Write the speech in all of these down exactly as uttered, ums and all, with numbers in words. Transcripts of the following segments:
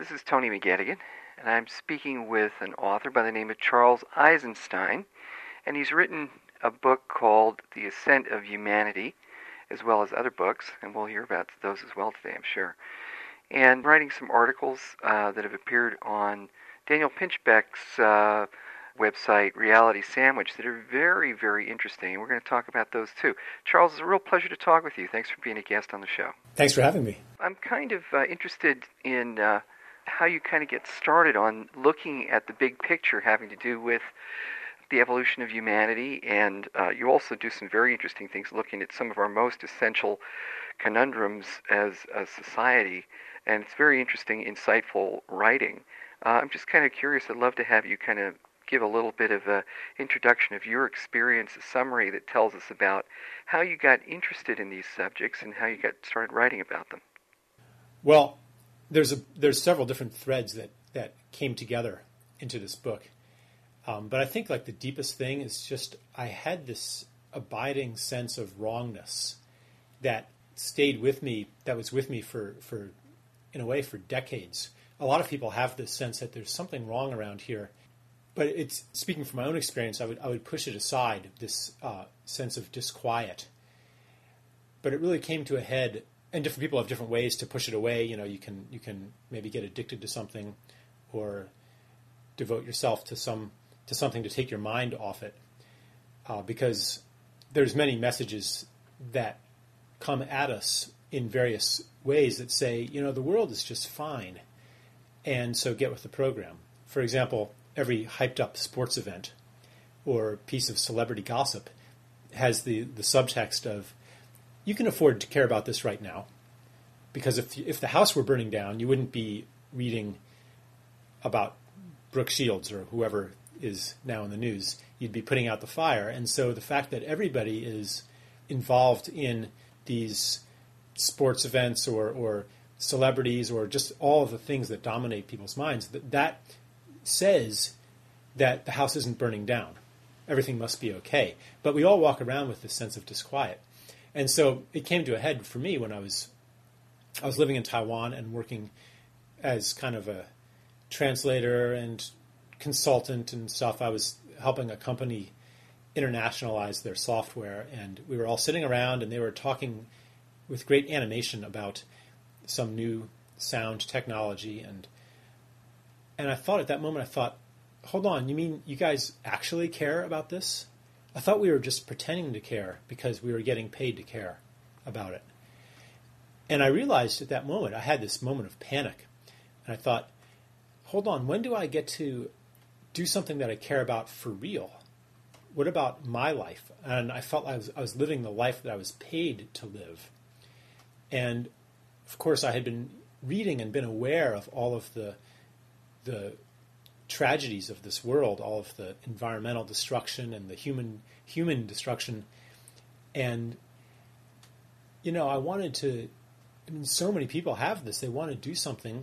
This is Tony McGettigan, and I'm speaking with an author by the name of Charles Eisenstein, and he's written a book called The Ascent of Humanity, as well as other books, and we'll hear about those as well today, I'm sure. And writing some articles uh, that have appeared on Daniel Pinchbeck's uh, website, Reality Sandwich, that are very, very interesting, and we're going to talk about those too. Charles, it's a real pleasure to talk with you. Thanks for being a guest on the show. Thanks for having me. I'm kind of uh, interested in uh, how you kind of get started on looking at the big picture having to do with the evolution of humanity, and uh, you also do some very interesting things looking at some of our most essential conundrums as a society, and it's very interesting, insightful writing. Uh, I'm just kind of curious. I'd love to have you kind of give a little bit of an introduction of your experience, a summary that tells us about how you got interested in these subjects and how you got started writing about them. Well, there's a there's several different threads that, that came together into this book. Um, but I think like the deepest thing is just I had this abiding sense of wrongness that stayed with me, that was with me for, for in a way, for decades. A lot of people have this sense that there's something wrong around here. But it's speaking from my own experience, I would I would push it aside, this uh, sense of disquiet. But it really came to a head, and different people have different ways to push it away. You know, you can you can maybe get addicted to something, or devote yourself to some to something to take your mind off it, uh, because there's many messages that come at us in various ways that say, you know, the world is just fine, and so get with the program. For example, every hyped-up sports event or piece of celebrity gossip has the, the subtext of, you can afford to care about this right now, because if if the house were burning down, you wouldn't be reading about Brooke Shields or whoever is now in the news. You'd be putting out the fire. And so the fact that everybody is involved in these sports events or, or celebrities or just all of the things that dominate people's minds, that, that says that the house isn't burning down. Everything must be okay. But we all walk around with this sense of disquiet. And so it came to a head for me when I was I was living in Taiwan and working as kind of a translator and consultant and stuff. I was helping a company internationalize their software, and we were all sitting around and they were talking with great animation about some new sound technology, and and I thought at that moment, I thought, hold on, you mean you guys actually care about this? I thought we were just pretending to care because we were getting paid to care about it. And I realized at that moment, I had this moment of panic, and I thought, hold on, when do I get to do something that I care about for real? What about my life? And I felt I was, I was living the life that I was paid to live. And of course, I had been reading and been aware of all of the the tragedies of this world, all of the environmental destruction and the human human destruction. And, you know, I wanted to, I mean, so many people have this. They want to do something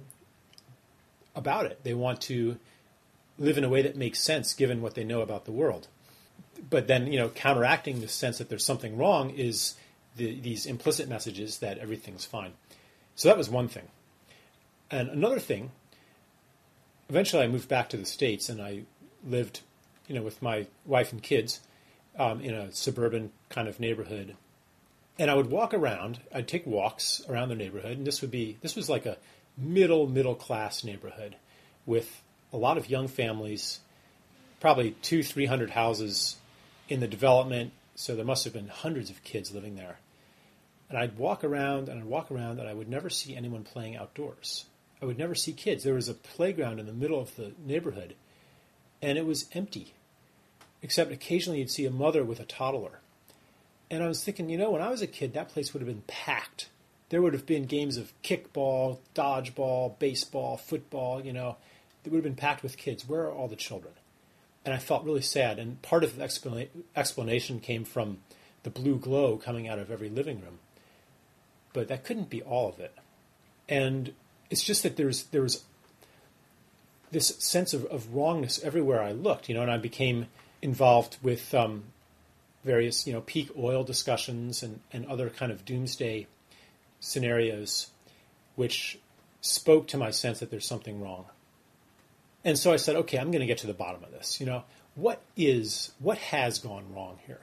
about it. They want to live in a way that makes sense given what they know about the world. But then, you know, counteracting the sense that there's something wrong is the, these implicit messages that everything's fine. So that was one thing. And another thing, eventually I moved back to the States, and I lived, you know, with my wife and kids um, in a suburban kind of neighborhood. And I would walk around, I'd take walks around the neighborhood, and this would be, this was like a middle, middle class neighborhood with a lot of young families, probably two, three hundred houses in the development. So there must have been hundreds of kids living there. And I'd walk around and I'd walk around and I would never see anyone playing outdoors. I would never see kids. There was a playground in the middle of the neighborhood, and it was empty, except occasionally you'd see a mother with a toddler. And I was thinking, you know, when I was a kid, that place would have been packed. There would have been games of kickball, dodgeball, baseball, football, you know. It would have been packed with kids. Where are all the children? And I felt really sad. And part of the explana- explanation came from the blue glow coming out of every living room. But that couldn't be all of it. And it's just that there's there was this sense of, of wrongness everywhere I looked, you know, and I became involved with um, various, you know, peak oil discussions and, and other kind of doomsday scenarios, which spoke to my sense that there's something wrong. And so I said, okay, I'm going to get to the bottom of this. You know, what is, what has gone wrong here?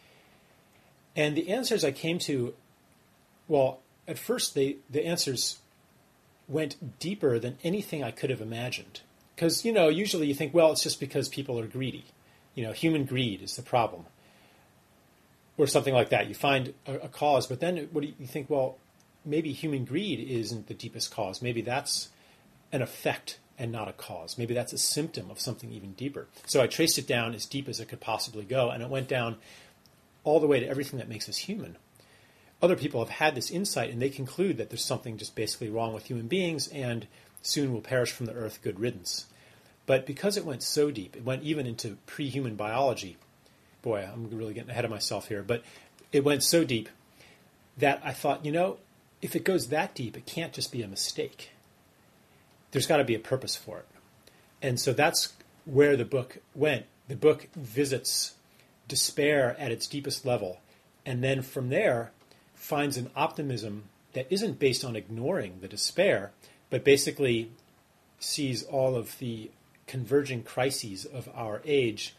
And the answers I came to, well, at first they, the answers went deeper than anything I could have imagined. Because, you know, usually you think, well, it's just because people are greedy. You know, human greed is the problem. Or something like that. You find a, a cause, but then what do you, you think, well, maybe human greed isn't the deepest cause. Maybe that's an effect and not a cause. Maybe that's a symptom of something even deeper. So I traced it down as deep as it could possibly go, and it went down all the way to everything that makes us human. Other people have had this insight, and they conclude that there's something just basically wrong with human beings, and soon will perish from the earth, good riddance. But because it went so deep, it went even into pre-human biology. Boy, I'm really getting ahead of myself here, but it went so deep that I thought, you know, if it goes that deep, it can't just be a mistake. There's got to be a purpose for it. And so that's where the book went. The book visits despair at its deepest level, and then from there finds an optimism that isn't based on ignoring the despair, but basically sees all of the converging crises of our age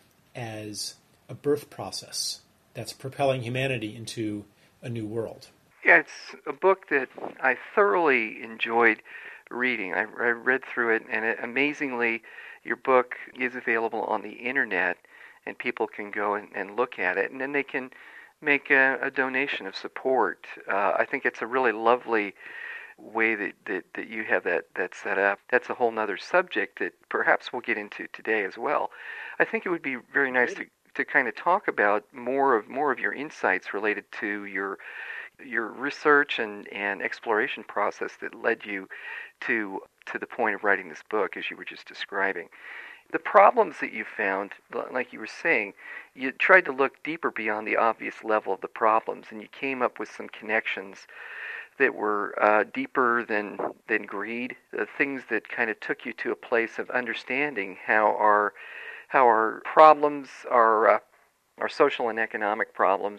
as a birth process that's propelling humanity into a new world. Yeah, it's a book that I thoroughly enjoyed reading. I, I read through it, and it, amazingly, your book is available on the internet, and people can go and, and look at it, and then they can make a, a donation of support. Uh, I think it's a really lovely way that, that, that you have that, that set up. That's a whole nother subject that perhaps we'll get into today as well. I think it would be very nice to, to kind of talk about more of more of your insights related to your your research and, and exploration process that led you to to the point of writing this book, as you were just describing. The problems that you found, like you were saying, you tried to look deeper beyond the obvious level of the problems, and you came up with some connections that were uh, deeper than than greed, uh, things that kind of took you to a place of understanding how our how our problems, our uh, our social and economic problems,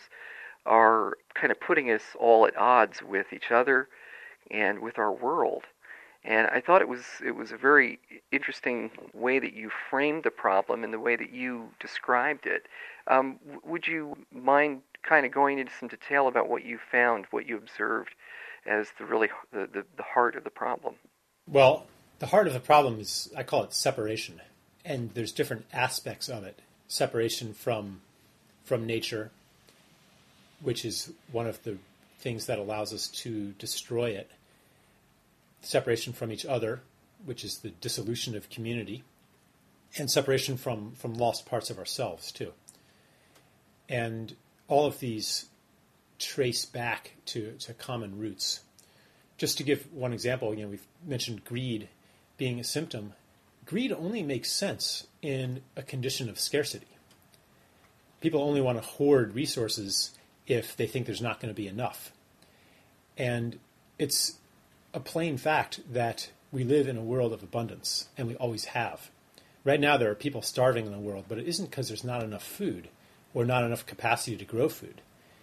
are kind of putting us all at odds with each other and with our world. And I thought it was it was a very interesting way that you framed the problem and the way that you described it. Um, w- would you mind kind of going into some detail about what you found, what you observed as the really the, the, the heart of the problem? Well, the heart of the problem is, I call it separation. And there's different aspects of it. Separation from from nature, which is one of the things that allows us to destroy it. Separation from each other, which is the dissolution of community, and separation from, from lost parts of ourselves, too. And all of these trace back to, to common roots. Just to give one example, you know, we've mentioned greed being a symptom. Greed only makes sense in a condition of scarcity. People only want to hoard resources if they think there's not going to be enough. And it's a plain fact that we live in a world of abundance, and we always have. Right now there are people starving in the world, but it isn't because there's not enough food or not enough capacity to grow food.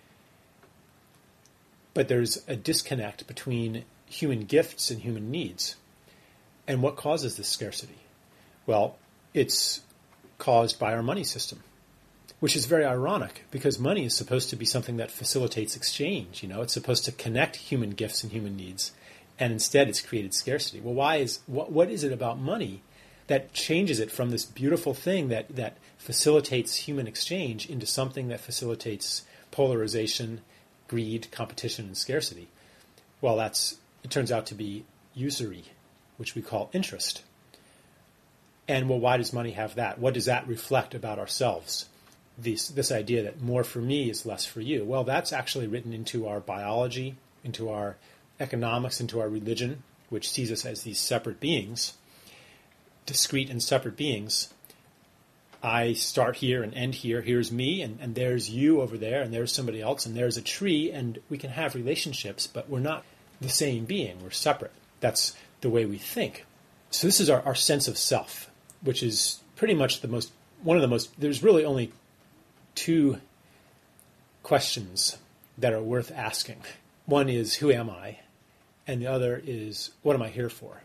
But there's a disconnect between human gifts and human needs. And what causes this scarcity? Well, it's caused by our money system, which is very ironic because money is supposed to be something that facilitates exchange. You know, it's supposed to connect human gifts and human needs. And instead it's created scarcity. Well, why is what, what is it about money that changes it from this beautiful thing that, that facilitates human exchange into something that facilitates polarization, greed, competition, and scarcity? Well, that's it turns out to be usury, which we call interest. And well, why does money have that? What does that reflect about ourselves? This, this idea that more for me is less for you. Well, that's actually written into our biology, into our economics, into our religion, which sees us as these separate beings, discrete and separate beings. I start here and end here. Here's me, and, and there's you over there, and there's somebody else, and there's a tree, and we can have relationships, but we're not the same being. We're separate. That's the way we think. So this is our, our sense of self, which is pretty much the most, one of the most, there's really only two questions that are worth asking. One is, who am I? and the other is, what am I here for?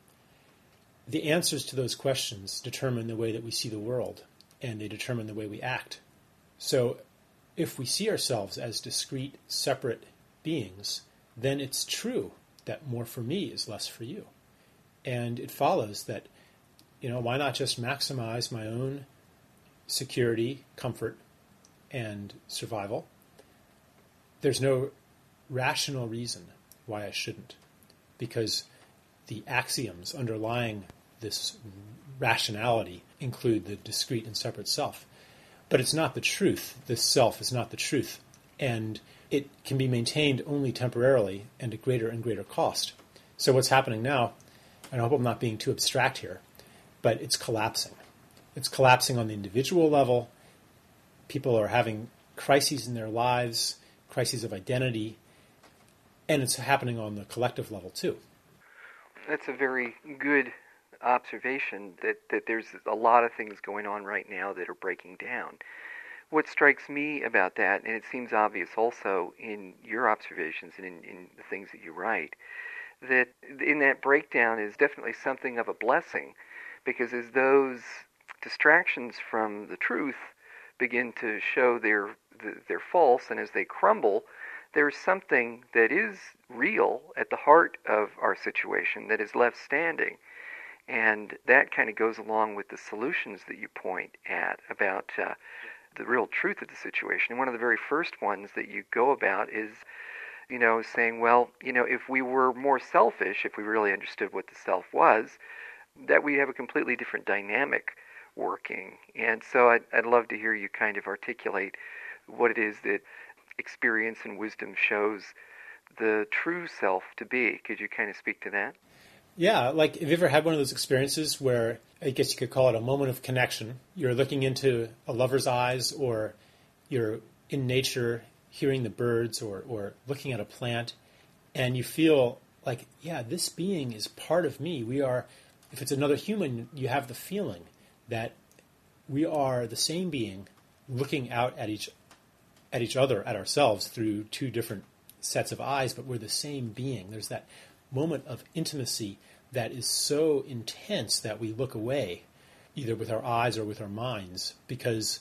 The answers to those questions determine the way that we see the world, and they determine the way we act. So if we see ourselves as discrete, separate beings, then it's true that more for me is less for you. And it follows that, you know, why not just maximize my own security, comfort, and survival? There's no rational reason why I shouldn't, because the axioms underlying this rationality include the discrete and separate self. But it's not the truth. This self is not the truth. And it can be maintained only temporarily and at greater and greater cost. So what's happening now, and I hope I'm not being too abstract here, but it's collapsing. It's collapsing on the individual level. People are having crises in their lives, crises of identity, and it's happening on the collective level too. That's a very good observation, that, that there's a lot of things going on right now that are breaking down. What strikes me about that, and it seems obvious also in your observations and in, in the things that you write, that in that breakdown is definitely something of a blessing, because as those distractions from the truth begin to show they're, they're false, and as they crumble, there's something that is real at the heart of our situation that is left standing. And that kind of goes along with the solutions that you point at about uh, the real truth of the situation. And one of the very first ones that you go about is, you know, saying, well, you know, if we were more selfish, if we really understood what the self was, that we'd have a completely different dynamic working. And so I'd, I'd love to hear you kind of articulate what it is that experience and wisdom shows the true self to be. Could you kind of speak to that? Yeah, like, have you ever had one of those experiences where, I guess you could call it a moment of connection? You're looking into a lover's eyes, or you're in nature hearing the birds, or, or looking at a plant, and you feel like, yeah, this being is part of me. We are, if it's another human, you have the feeling that we are the same being looking out at each at each other, at ourselves, through two different sets of eyes, but we're the same being. There's that moment of intimacy that is so intense that we look away, either with our eyes or with our minds, because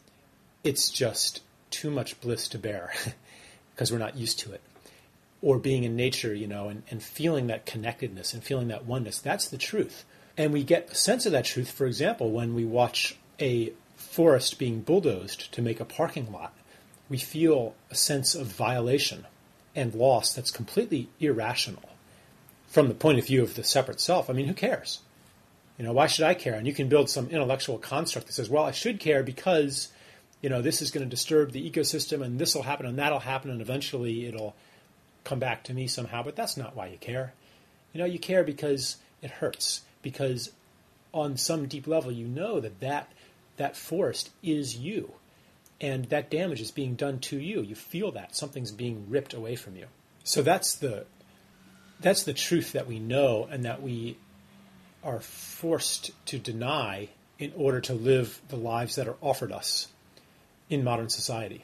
it's just too much bliss to bear, because we're not used to it. Or being in nature, you know, and, and feeling that connectedness and feeling that oneness. That's the truth. And we get a sense of that truth, for example, when we watch a forest being bulldozed to make a parking lot. We feel a sense of violation and loss that's completely irrational from the point of view of the separate self. I mean, who cares? You know, why should I care? And you can build some intellectual construct that says, well, I should care because, you know, this is going to disturb the ecosystem, and this will happen and that'll happen, and eventually it'll come back to me somehow. But that's not why you care. You know, you care because it hurts, because on some deep level you know that that, that forest is you. And that damage is being done to you. You feel that. Something's being ripped away from you. So that's the that's the truth that we know and that we are forced to deny in order to live the lives that are offered us in modern society.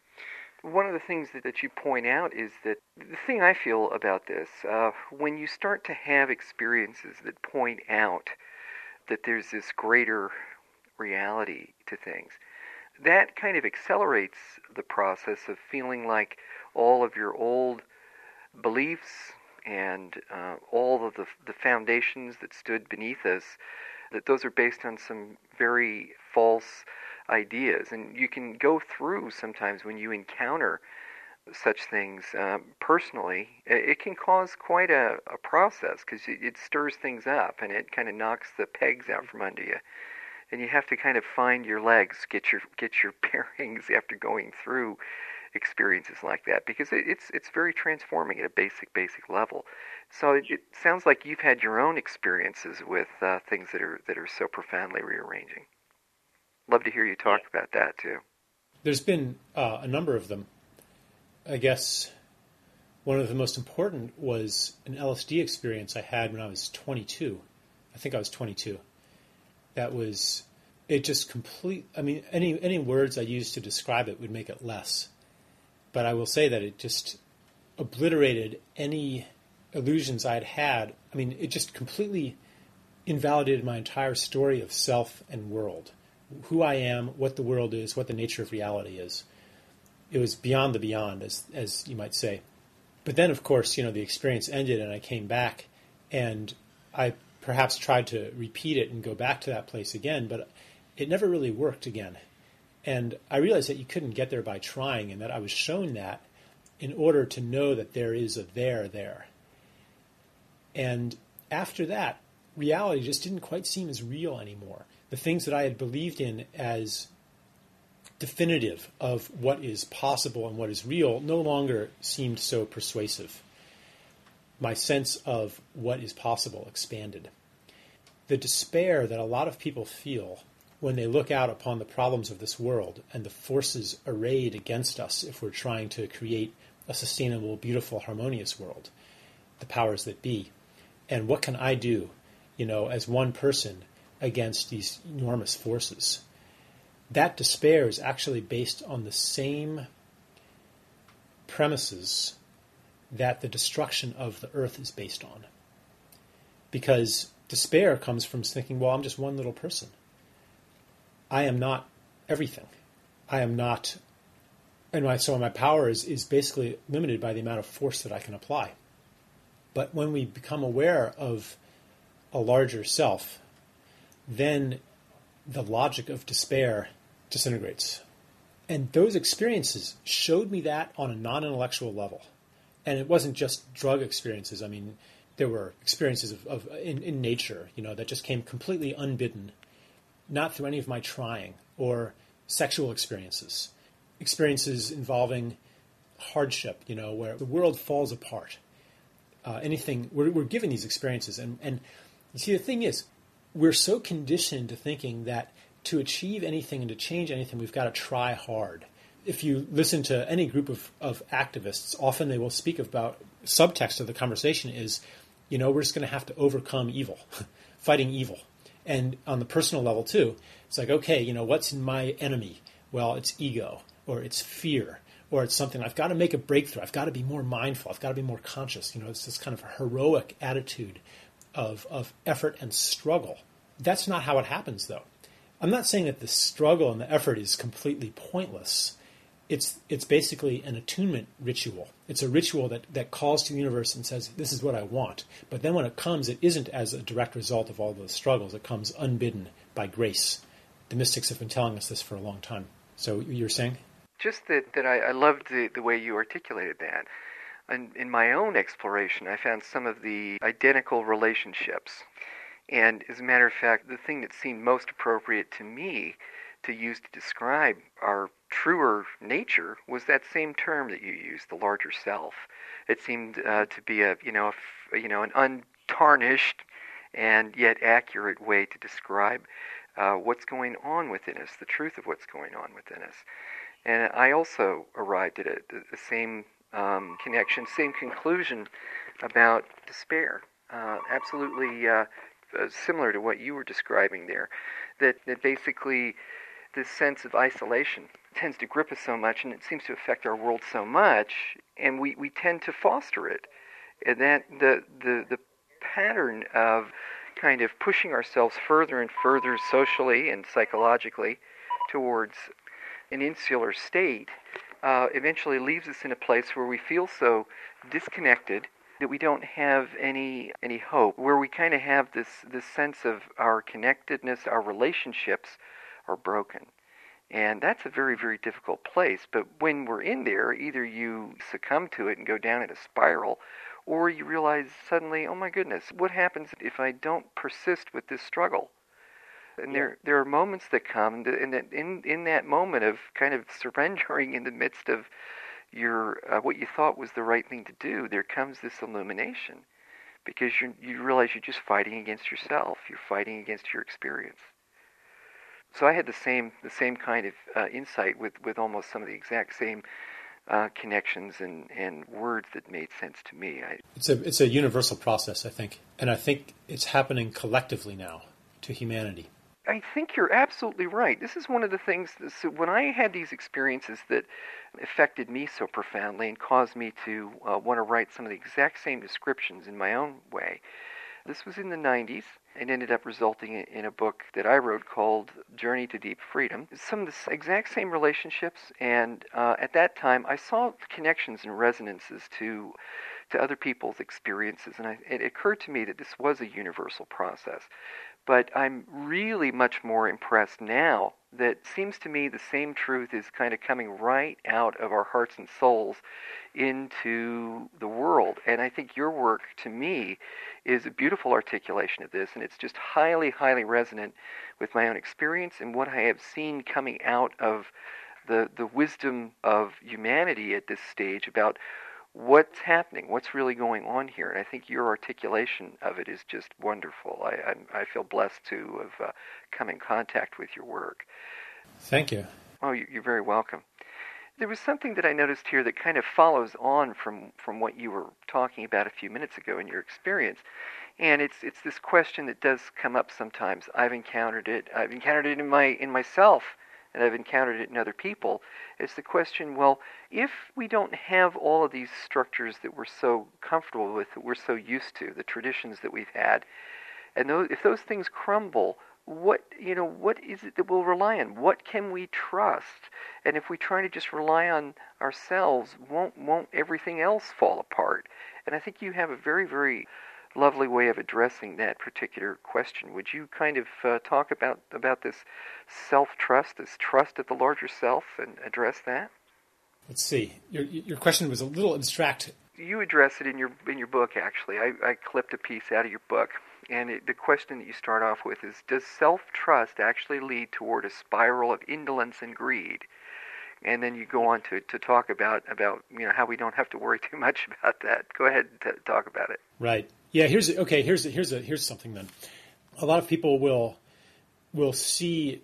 One of the things that, that you point out is that the thing I feel about this, uh, when you start to have experiences that point out that there's this greater reality to things, that kind of accelerates the process of feeling like all of your old beliefs and uh, all of the, the foundations that stood beneath us, that those are based on some very false ideas. And you can go through sometimes when you encounter such things um, personally, it can cause quite a, a process, because it, it stirs things up and it kind of knocks the pegs out from under you. And you have to kind of find your legs, get your get your bearings after going through experiences like that, because it, it's it's very transforming at a basic basic level. So it, it sounds like you've had your own experiences with uh, things that are that are so profoundly rearranging. Love to hear you talk yeah. about that too. There's been uh, a number of them. I guess one of the most important was an L S D experience I had when I was twenty-two. I think I was twenty-two. That was, it just complete, I mean, any any words I used to describe it would make it less. But I will say that it just obliterated any illusions I had had, I mean, it just completely invalidated my entire story of self and world. Who I am, what the world is, what the nature of reality is. It was beyond the beyond, as as you might say. But then, of course, you know, the experience ended and I came back, and I perhaps tried to repeat it and go back to that place again, but it never really worked again. And I realized that you couldn't get there by trying, and that I was shown that in order to know that there is a there there. And after that, reality just didn't quite seem as real anymore. The things that I had believed in as definitive of what is possible and what is real no longer seemed so persuasive. My sense of what is possible expanded. The despair that a lot of people feel when they look out upon the problems of this world and the forces arrayed against us if we're trying to create a sustainable, beautiful, harmonious world, the powers that be. And what can I do, you know, as one person against these enormous forces? That despair is actually based on the same premises that the destruction of the earth is based on. Because despair comes from thinking, well, I'm just one little person. I am not everything. I am not, and my, so my power is, is basically limited by the amount of force that I can apply. But when we become aware of a larger self, then the logic of despair disintegrates. And those experiences showed me that on a non-intellectual level. And it wasn't just drug experiences. I mean, there were experiences of, of in, in nature, you know, that just came completely unbidden, not through any of my trying, or sexual experiences, experiences involving hardship, you know, where the world falls apart. Uh, anything, we're, we're given these experiences. And, and you see, the thing is, we're so conditioned to thinking that to achieve anything and to change anything, we've got to try hard. If you listen to any group of, of activists, often they will speak about, subtext of the conversation is, you know, we're just going to have to overcome evil, fighting evil. And on the personal level too, it's like, okay, you know, what's in my enemy? Well, it's ego, or it's fear, or it's something, I've got to make a breakthrough. I've got to be more mindful. I've got to be more conscious. You know, it's this kind of heroic attitude of, of effort and struggle. That's not how it happens, though. I'm not saying that the struggle and the effort is completely pointless. It's it's basically an attunement ritual. It's a ritual that, that calls to the universe and says, this is what I want. But then when it comes, it isn't as a direct result of all those struggles. It comes unbidden by grace. The mystics have been telling us this for a long time. So you're saying? Just that, that I, I loved the, the way you articulated that. In, in my own exploration, I found some of the identical relationships. And as a matter of fact, the thing that seemed most appropriate to me to use to describe our truer nature was that same term that you used, the larger self. It seemed uh, to be a, you know, a, you know, an untarnished and yet accurate way to describe uh, what's going on within us, the truth of what's going on within us. And I also arrived at a, the same um, connection, same conclusion about despair. Uh, absolutely uh, similar to what you were describing there, that, that basically this sense of isolation tends to grip us so much, and it seems to affect our world so much, and we, we tend to foster it. And that the, the the pattern of kind of pushing ourselves further and further socially and psychologically towards an insular state uh, eventually leaves us in a place where we feel so disconnected that we don't have any any hope, where we kind of have this, this sense of our connectedness, our relationships are broken. And that's a very, very difficult place. But when we're in there, either you succumb to it and go down in a spiral, or you realize suddenly, oh my goodness, what happens if I don't persist with this struggle? And Yeah. there there are moments that come, and that in, in that moment of kind of surrendering in the midst of your uh, what you thought was the right thing to do, there comes this illumination, because you you realize you're just fighting against yourself. You're fighting against your experience. So I had the same the same kind of uh, insight with, with almost some of the exact same uh, connections and, and words that made sense to me. I, It's a it's a universal process, I think, and I think it's happening collectively now to humanity. I think you're absolutely right. This is one of the things, so when I had these experiences that affected me so profoundly and caused me to uh, want to write some of the exact same descriptions in my own way. This was in the nineties and ended up resulting in a book that I wrote called Journey to Deep Freedom. Some of the exact same relationships, and uh, at that time I saw connections and resonances to to other people's experiences, and I, it occurred to me that this was a universal process. But I'm really much more impressed now that it seems to me the same truth is kind of coming right out of our hearts and souls into the world. And I think your work, to me, is a beautiful articulation of this, and it's just highly, highly resonant with my own experience and what I have seen coming out of the, the wisdom of humanity at this stage about what's happening, what's really going on here. And I think your articulation of it is just wonderful. I, I, I feel blessed to have uh, come in contact with your work. Thank you. Oh, you're very welcome. There was something that I noticed here that kind of follows on from, from what you were talking about a few minutes ago in your experience. And it's it's this question that does come up sometimes. I've encountered it. I've encountered it in my in myself, and I've encountered it in other people. It's the question, well, if we don't have all of these structures that we're so comfortable with, that we're so used to, the traditions that we've had, and those, if those things crumble, what you know, what is it that we'll rely on? What can we trust? And if we try to just rely on ourselves, won't won't everything else fall apart? And I think you have a very, very lovely way of addressing that particular question. Would you kind of uh, talk about about this self-trust, this trust of the larger self, and address that? Let's see. Your your question was a little abstract. You address it in your in your book, actually. I, I clipped a piece out of your book. And it, the question that you start off with is, does self-trust actually lead toward a spiral of indolence and greed? And then you go on to, to talk about, about you know how we don't have to worry too much about that. Go ahead and t- talk about it. Right. Yeah. Here's okay. Here's here's a here's something then. A lot of people will will see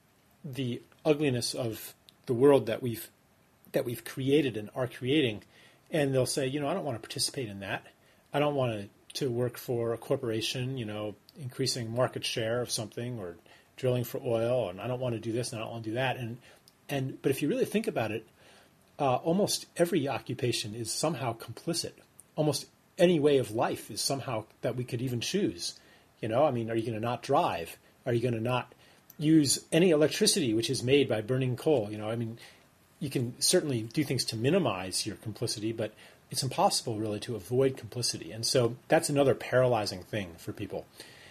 the ugliness of the world that we've that we've created and are creating, and they'll say, you know, I don't want to participate in that. I don't want to. to work for a corporation, you know, increasing market share of something or drilling for oil, and I don't want to do this and I don't want to do that. And and but if you really think about it, uh, almost every occupation is somehow complicit. Almost any way of life is somehow that we could even choose. You know, I mean, are you going to not drive? Are you going to not use any electricity which is made by burning coal? You know, I mean, you can certainly do things to minimize your complicity, but it's impossible really to avoid complicity. And so that's another paralyzing thing for people.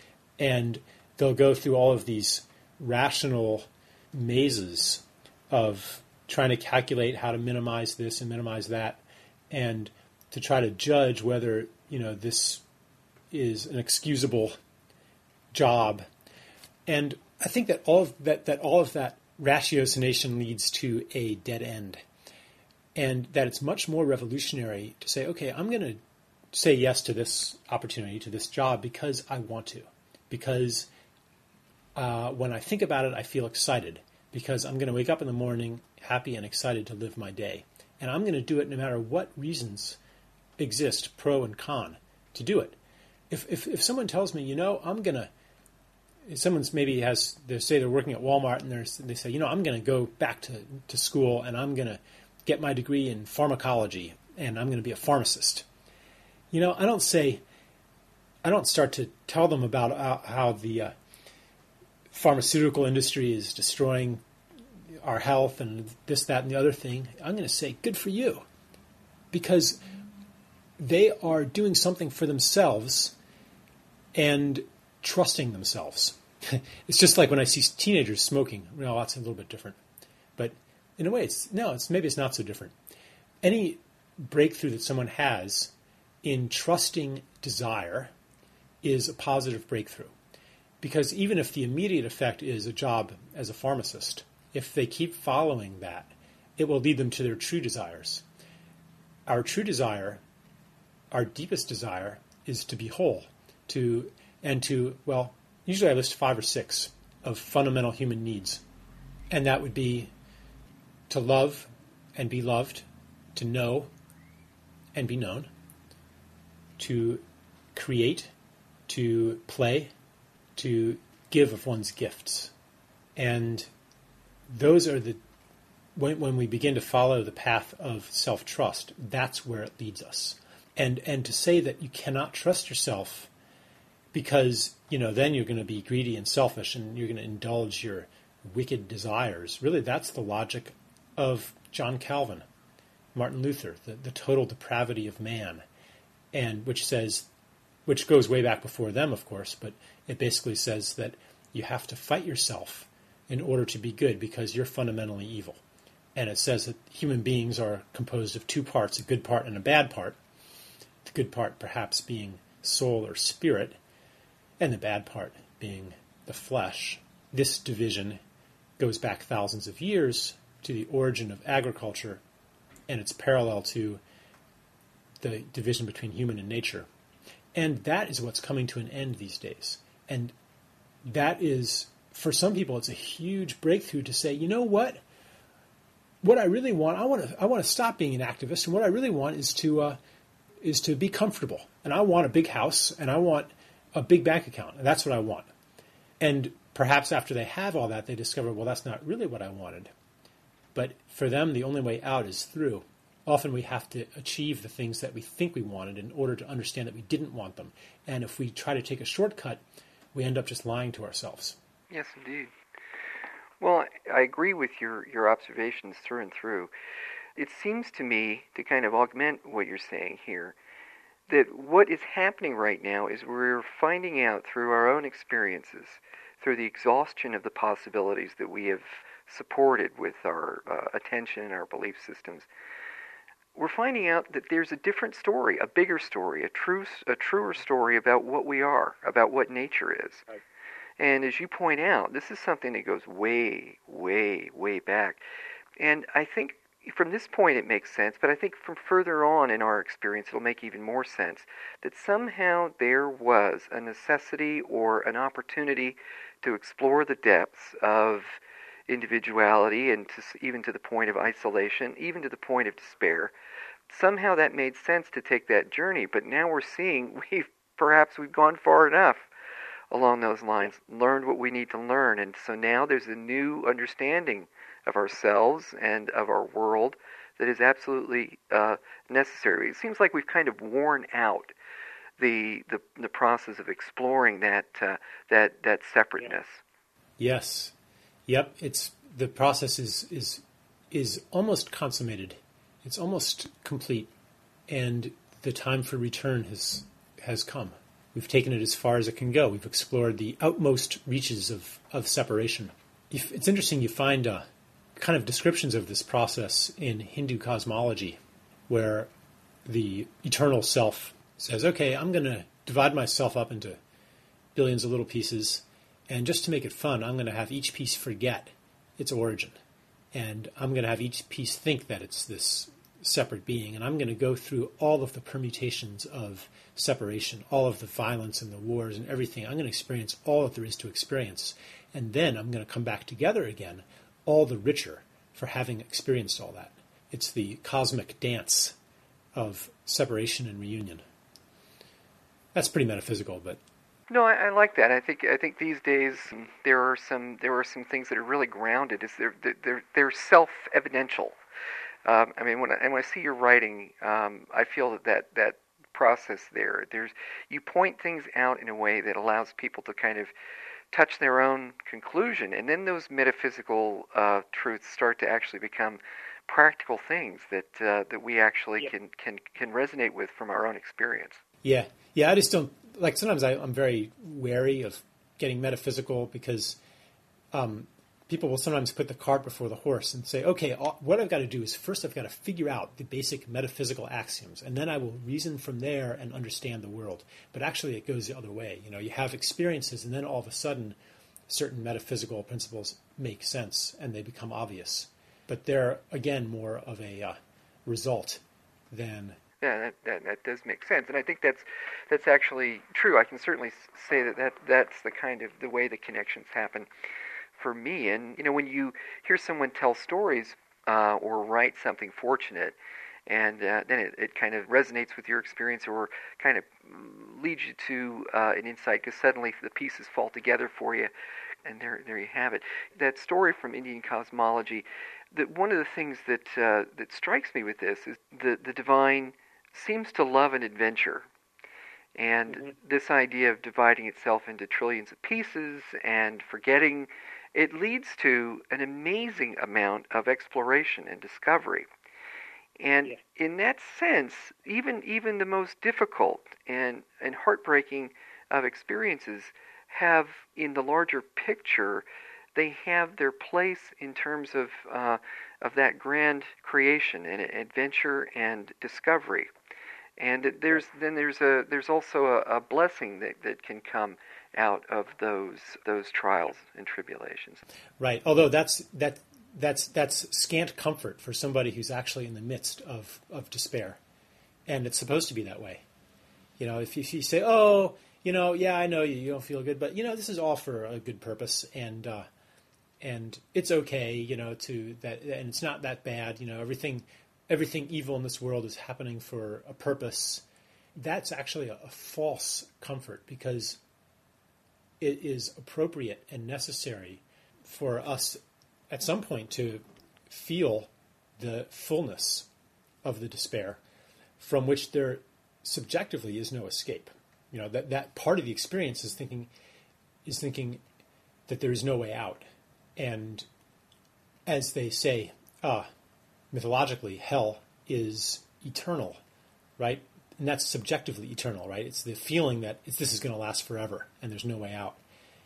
And they'll go through all of these rational mazes of trying to calculate how to minimize this and minimize that, and to try to judge whether, you know, this is an excusable job. And I think that all of that, that all of that ratiocination leads to a dead end. And that it's much more revolutionary to say, okay, I'm going to say yes to this opportunity, to this job, because I want to. Because uh, when I think about it, I feel excited. Because I'm going to wake up in the morning happy and excited to live my day. And I'm going to do it no matter what reasons exist, pro and con, to do it. If if, if someone tells me, you know, I'm going to, if someone's maybe has, they say they're working at Walmart and they're, they say, you know, I'm going to go back to, to school and I'm going to get my degree in pharmacology, and I'm going to be a pharmacist. You know, I don't say, I don't start to tell them about uh, how the uh, pharmaceutical industry is destroying our health and this, that, and the other thing. I'm going to say, good for you, because they are doing something for themselves and trusting themselves. It's just like when I see teenagers smoking. Well, that's a little bit different, but in a way, it's no, it's maybe it's not so different. Any breakthrough that someone has in trusting desire is a positive breakthrough. Because even if the immediate effect is a job as a pharmacist, if they keep following that, it will lead them to their true desires. Our true desire, our deepest desire, is to be whole, to and to, well, usually I list five or six of fundamental human needs. And that would be to love and be loved, to know and be known, to create, to play, to give of one's gifts. And those are the, when, when we begin to follow the path of self-trust, that's where it leads us. And and to say that you cannot trust yourself because, you know, then you're going to be greedy and selfish and you're going to indulge your wicked desires. Really, that's the logic of John Calvin, Martin Luther, the, the total depravity of man, and which says, which goes way back before them, of course, but it basically says that you have to fight yourself in order to be good because you're fundamentally evil. And it says that human beings are composed of two parts, a good part and a bad part. The good part perhaps being soul or spirit, and the bad part being the flesh. This division goes back thousands of years to the origin of agriculture, and it's parallel to the division between human and nature. And that is what's coming to an end these days. And that is, for some people, it's a huge breakthrough to say, you know what? What I really want, I want to, I want to stop being an activist, and what I really want is to, uh, is to be comfortable. And I want a big house, and I want a big bank account, and that's what I want. And perhaps after they have all that, they discover, well, that's not really what I wanted. But for them, the only way out is through. Often we have to achieve the things that we think we wanted in order to understand that we didn't want them. And if we try to take a shortcut, we end up just lying to ourselves. Yes, indeed. Well, I agree with your, your observations through and through. It seems to me, to kind of augment what you're saying here, that what is happening right now is we're finding out through our own experiences, through the exhaustion of the possibilities that we have supported with our uh, attention and our belief systems, we're finding out that there's a different story, a bigger story, a true, a truer story about what we are, about what nature is. Right. And as you point out, this is something that goes way, way, way back. And I think from this point it makes sense, but I think from further on in our experience it'll make even more sense, that somehow there was a necessity or an opportunity to explore the depths of individuality and to, even to the point of isolation, even to the point of despair. Somehow that made sense to take that journey, but now we're seeing we've perhaps we've gone far enough along those lines, learned what we need to learn, and so now there's a new understanding of ourselves and of our world that is absolutely uh, necessary. It seems like we've kind of worn out the the, the process of exploring that uh, that that separateness. Yes. Yep, it's the process is is is almost consummated. It's almost complete, and the time for return has has come. We've taken it as far as it can go. We've explored the outmost reaches of, of separation. If, it's interesting, you find uh, kind of descriptions of this process in Hindu cosmology, where the eternal self says, okay, I'm going to divide myself up into billions of little pieces, and just to make it fun, I'm going to have each piece forget its origin. And I'm going to have each piece think that it's this separate being. And I'm going to go through all of the permutations of separation, all of the violence and the wars and everything. I'm going to experience all that there is to experience. And then I'm going to come back together again, all the richer for having experienced all that. It's the cosmic dance of separation and reunion. That's pretty metaphysical, but no, I, I like that. I think I think these days um, there are some there are some things that are really grounded. Is they're they're they're self-evidential. Um, I mean, when I, and when I see your writing, um, I feel that, that that process there. There's you point things out in a way that allows people to kind of touch their own conclusion, and then those metaphysical uh, truths start to actually become practical things that uh, that we actually yeah. can, can can resonate with from our own experience. Yeah, yeah. I just don't like. Sometimes I, I'm very wary of getting metaphysical because um, people will sometimes put the cart before the horse and say, "Okay, all, what I've got to do is first I've got to figure out the basic metaphysical axioms, and then I will reason from there and understand the world." But actually, it goes the other way. You know, you have experiences, and then all of a sudden, certain metaphysical principles make sense and they become obvious. But they're again more of a uh, result than. Yeah, that, that that does make sense, and I think that's that's actually true. I can certainly say that, that that's the kind of the way the connections happen for me. And you know, when you hear someone tell stories uh, or write something fortunate, and uh, then it, it kind of resonates with your experience or kind of leads you to uh, an insight because suddenly the pieces fall together for you, and there there you have it. That story from Indian cosmology, that one of the things that uh, that strikes me with this is the, the divine seems to love an adventure. And mm-hmm. this idea of dividing itself into trillions of pieces and forgetting, it leads to an amazing amount of exploration and discovery. And yeah. in that sense, even even the most difficult and, and heartbreaking of experiences have, in the larger picture, they have their place in terms of uh, of that grand creation and adventure and discovery. And there's then there's a there's also a, a blessing that, that can come out of those those trials and tribulations. Right. Although that's that that's that's scant comfort for somebody who's actually in the midst of, of despair, and it's supposed to be that way. You know, if you, if you say, "Oh, you know, yeah, I know you, you don't feel good, but you know, this is all for a good purpose, and uh, and it's okay," you know, to that, and it's not that bad. You know, everything. Everything evil in this world is happening for a purpose. That's actually a, a false comfort because it is appropriate and necessary for us at some point to feel the fullness of the despair from which there subjectively is no escape. You know, that, that part of the experience is thinking is thinking that there is no way out. And as they say, ah, mythologically, hell is eternal, right? And that's subjectively eternal, right? It's the feeling that it's, this is going to last forever and there's no way out.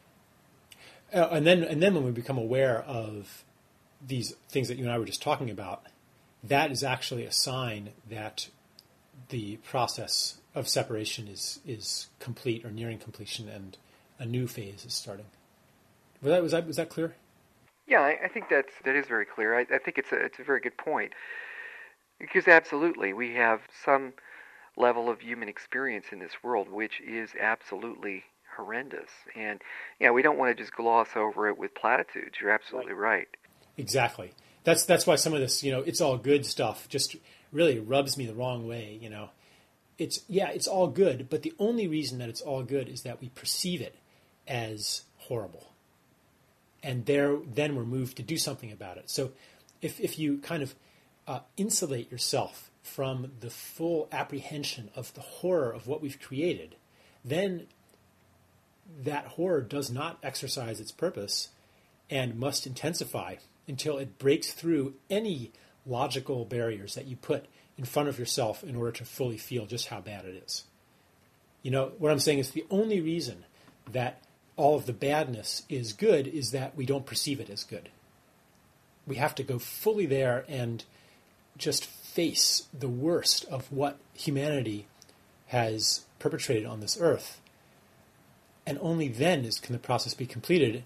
Uh, and then, and then when we become aware of these things that you and I were just talking about, that is actually a sign that the process of separation is is complete or nearing completion, and a new phase is starting. Was that was that was that clear? Yeah, I, I think that's that is very clear. I, I think it's a it's a very good point, because absolutely we have some level of human experience in this world which is absolutely horrendous, and yeah, we don't want to just gloss over it with platitudes. You're absolutely right. Exactly. That's that's why some of this, you know, it's all good stuff just really rubs me the wrong way. You know, it's yeah, it's all good, but the only reason that it's all good is that we perceive it as horrible. And there, then we're moved to do something about it. So if if you kind of uh, insulate yourself from the full apprehension of the horror of what we've created, then that horror does not exercise its purpose and must intensify until it breaks through any logical barriers that you put in front of yourself in order to fully feel just how bad it is. You know, what I'm saying is the only reason that all of the badness is good is that we don't perceive it as good. We have to go fully there and just face the worst of what humanity has perpetrated on this earth. And only then is, can the process be completed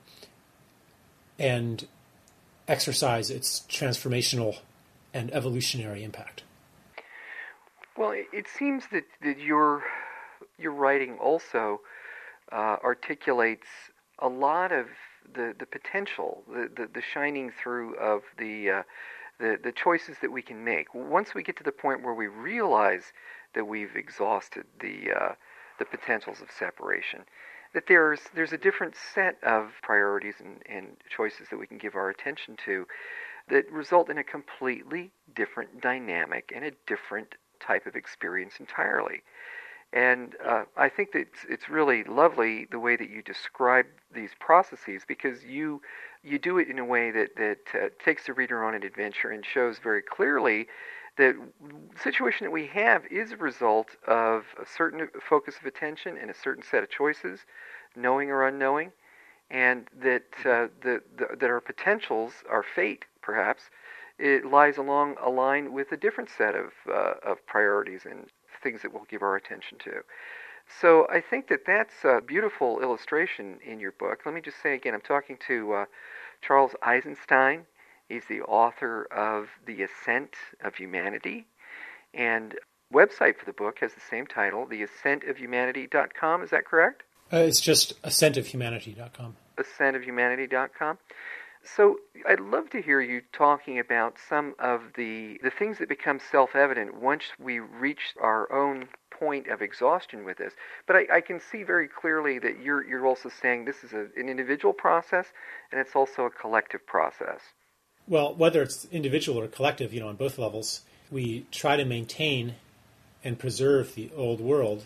and exercise its transformational and evolutionary impact. Well, it, it seems that, that your, your writing also Uh, articulates a lot of the, the potential, the, the, the shining through of the, uh, the the choices that we can make. Once we get to the point where we realize that we've exhausted the uh, the potentials of separation, that there's there's a different set of priorities and, and choices that we can give our attention to that result in a completely different dynamic and a different type of experience entirely. And uh, I think that it's, it's really lovely the way that you describe these processes, because you you do it in a way that, that uh, takes the reader on an adventure and shows very clearly that the situation that we have is a result of a certain focus of attention and a certain set of choices, knowing or unknowing, and that uh, the, the, that our potentials, our fate perhaps, it lies along a line with a different set of uh, of priorities and things that we'll give our attention to. So I think that that's a beautiful illustration in your book. Let me just say again, I'm talking to uh, Charles Eisenstein. He's the author of The Ascent of Humanity, and the website for the book has the same title, the ascent of humanity dot com. Is that correct? Uh, it's just ascent of humanity dot com. ascent of humanity dot com. So I'd love to hear you talking about some of the the things that become self-evident once we reach our own point of exhaustion with this. But I, I can see very clearly that you're you're also saying this is a, an individual process and it's also a collective process. Well, whether it's individual or collective, you know, on both levels, we try to maintain and preserve the old world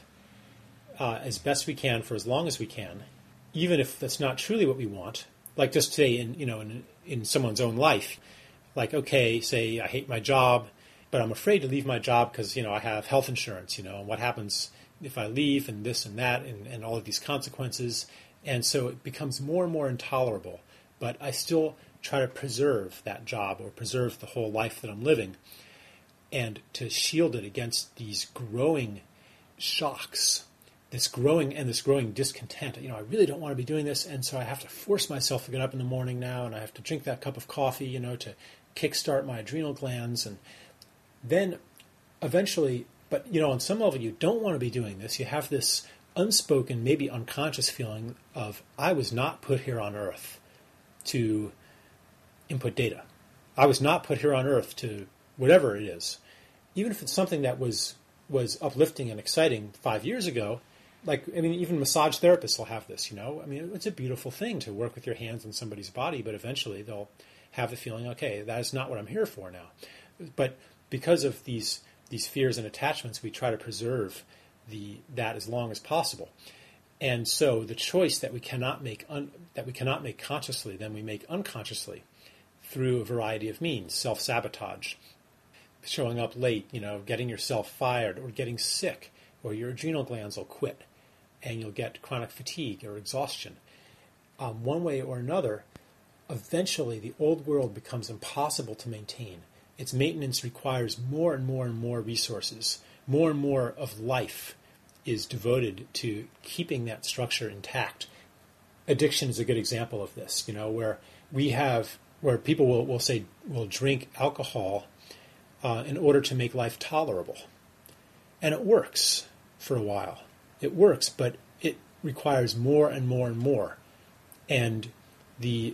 uh, as best we can for as long as we can, even if that's not truly what we want. Like just today, in you know, in in someone's own life, like okay, say I hate my job, but I'm afraid to leave my job because you know I have health insurance. You know, and what happens if I leave, and this and that, and, and all of these consequences, and so it becomes more and more intolerable. But I still try to preserve that job or preserve the whole life that I'm living, and to shield it against these growing shocks. This growing and this growing discontent. You know, I really don't want to be doing this, and so I have to force myself to get up in the morning now, and I have to drink that cup of coffee, you know, to kickstart my adrenal glands, and then eventually, but you know, on some level, you don't want to be doing this. You have this unspoken, maybe unconscious feeling of, I was not put here on Earth to input data. I was not put here on Earth to whatever it is, even if it's something that was was uplifting and exciting five years ago. Like, I mean, even massage therapists will have this, you know. I mean, it's a beautiful thing to work with your hands on somebody's body, but eventually they'll have the feeling, okay, that is not what I'm here for now. But because of these these fears and attachments, we try to preserve the that as long as possible. And so the choice that we cannot make un, that we cannot make consciously, then we make unconsciously through a variety of means: self-sabotage, showing up late, you know, getting yourself fired, or getting sick, or your adrenal glands will quit, and you'll get chronic fatigue or exhaustion. Um, one way or another, eventually the old world becomes impossible to maintain. Its maintenance requires more and more and more resources. More and more of life is devoted to keeping that structure intact. Addiction is a good example of this, you know, where we have, where people will, will say, will drink alcohol uh, in order to make life tolerable. And it works for a while. It works, but it requires more and more and more. And the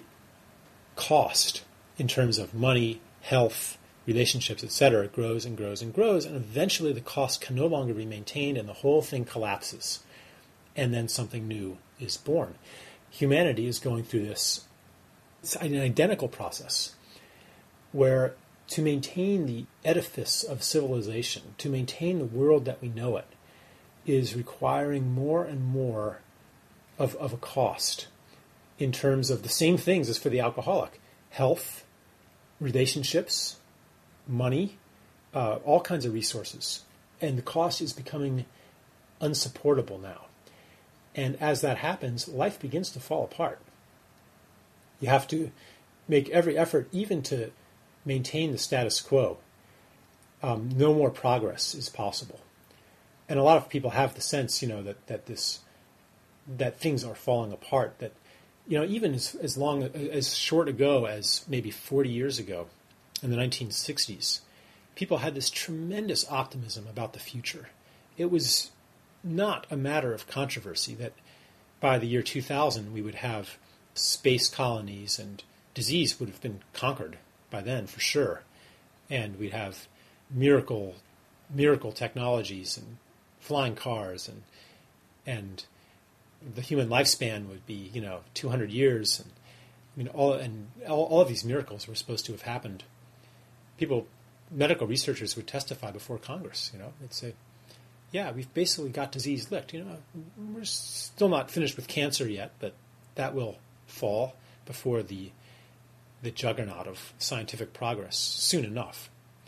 cost in terms of money, health, relationships, et cetera, grows and grows and grows, and eventually the cost can no longer be maintained and the whole thing collapses. And then something new is born. Humanity is going through this, it's an identical process where to maintain the edifice of civilization, to maintain the world that we know it, is requiring more and more of, of a cost in terms of the same things as for the alcoholic: health, relationships, money, uh, all kinds of resources. And the cost is becoming unsupportable now. And as that happens, life begins to fall apart. You have to make every effort even to maintain the status quo. Um, no more progress is possible. And a lot of people have the sense, you know, that, that this that things are falling apart. That, you know, even as, as long as short ago as maybe forty years ago, in the nineteen sixties, people had this tremendous optimism about the future. It was not a matter of controversy that by the year two thousand we would have space colonies and disease would have been conquered by then for sure, and we'd have miracle miracle technologies and flying cars, and and the human lifespan would be, you know, two hundred years, and I mean all and all, all of these miracles were supposed to have happened. People, medical researchers would testify before Congress, you know, they'd say, yeah, we've basically got disease licked. You know, we're still not finished with cancer yet, but that will fall before the the juggernaut of scientific progress soon enough.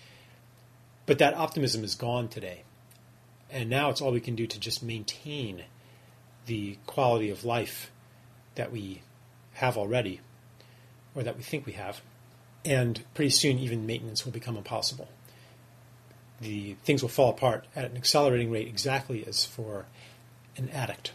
But that optimism is gone today. And now it's all we can do to just maintain the quality of life that we have already, or that we think we have. And pretty soon even maintenance will become impossible. The things will fall apart at an accelerating rate, exactly as for an addict.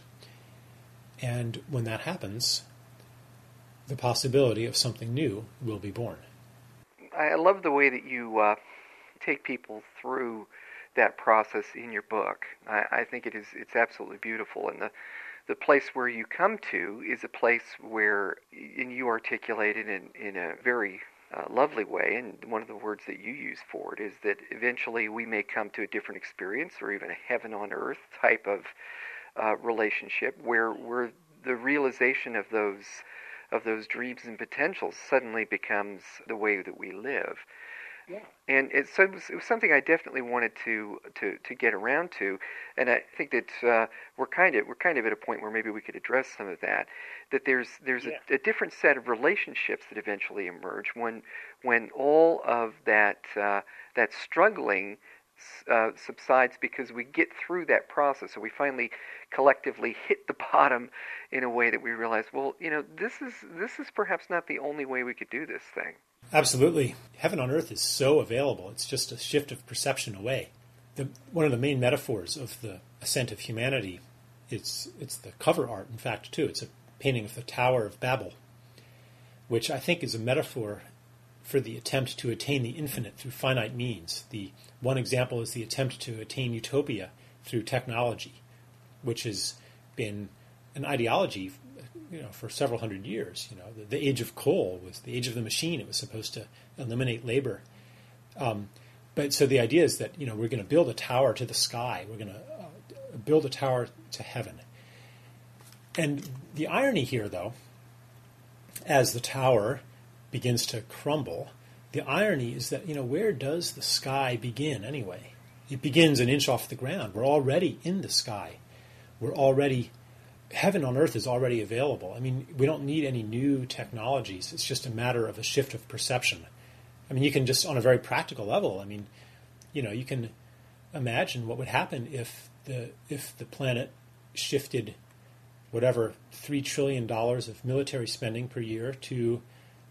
And when that happens, the possibility of something new will be born. I love the way that you uh, take people through that process in your book. I, I think it is it's absolutely beautiful, and the the place where you come to is a place where, and you articulate it in, in a very uh, lovely way, and one of the words that you use for it is that eventually we may come to a different experience or even a heaven on earth type of uh, relationship where, where the realization of those of those dreams and potentials suddenly becomes the way that we live. Yeah. And it, so it was, it was something I definitely wanted to, to, to get around to, and I think that uh, we're kind of we're kind of at a point where maybe we could address some of that. That there's there's Yeah. a, a different set of relationships that eventually emerge when when all of that uh, that struggling uh, subsides because we get through that process, so we finally collectively hit the bottom in a way that we realize, well, you know, this is this is perhaps not the only way we could do this thing. Absolutely. Heaven on earth is so available. It's just a shift of perception away. The, one of the main metaphors of the ascent of humanity, it's, it's the cover art, in fact, too. It's a painting of the Tower of Babel, which I think is a metaphor for the attempt to attain the infinite through finite means. The one example is the attempt to attain utopia through technology, which has been an ideology, you know, for several hundred years. You know, the, the age of coal was the age of the machine. It was supposed to eliminate labor. Um, but so the idea is that, you know, we're going to build a tower to the sky. We're going to uh, build a tower to heaven. And the irony here, though, as the tower begins to crumble, the irony is that, you know, where does the sky begin anyway? It begins an inch off the ground. We're already in the sky. We're already, heaven on earth is already available. I mean, we don't need any new technologies. It's just a matter of a shift of perception. I mean, you can just, on a very practical level, I mean, you know, you can imagine what would happen if the if the planet shifted whatever three trillion dollars of military spending per year to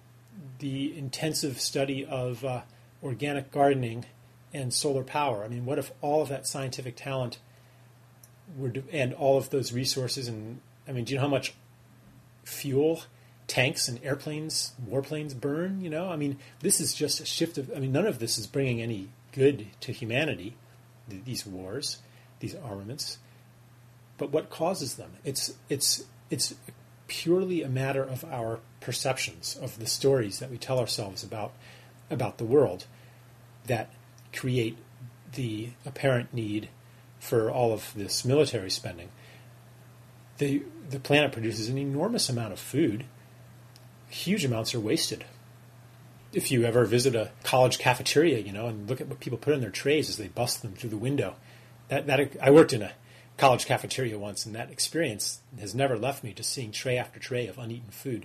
the intensive study of uh, organic gardening and solar power. I mean, what if all of that scientific talent were to, and all of those resources, and I mean, do you know how much fuel tanks and airplanes, warplanes burn? You know, I mean, this is just a shift of, I mean, none of this is bringing any good to humanity, th- these wars, these armaments. But what causes them? It's it's it's purely a matter of our perceptions of the stories that we tell ourselves about about the world that create the apparent need for all of this military spending. The the planet produces an enormous amount of food. Huge amounts are wasted. If you ever visit a college cafeteria, you know, and look at what people put in their trays as they bust them through the window, that that I worked in a college cafeteria once, and that experience has never left me, just seeing tray after tray of uneaten food.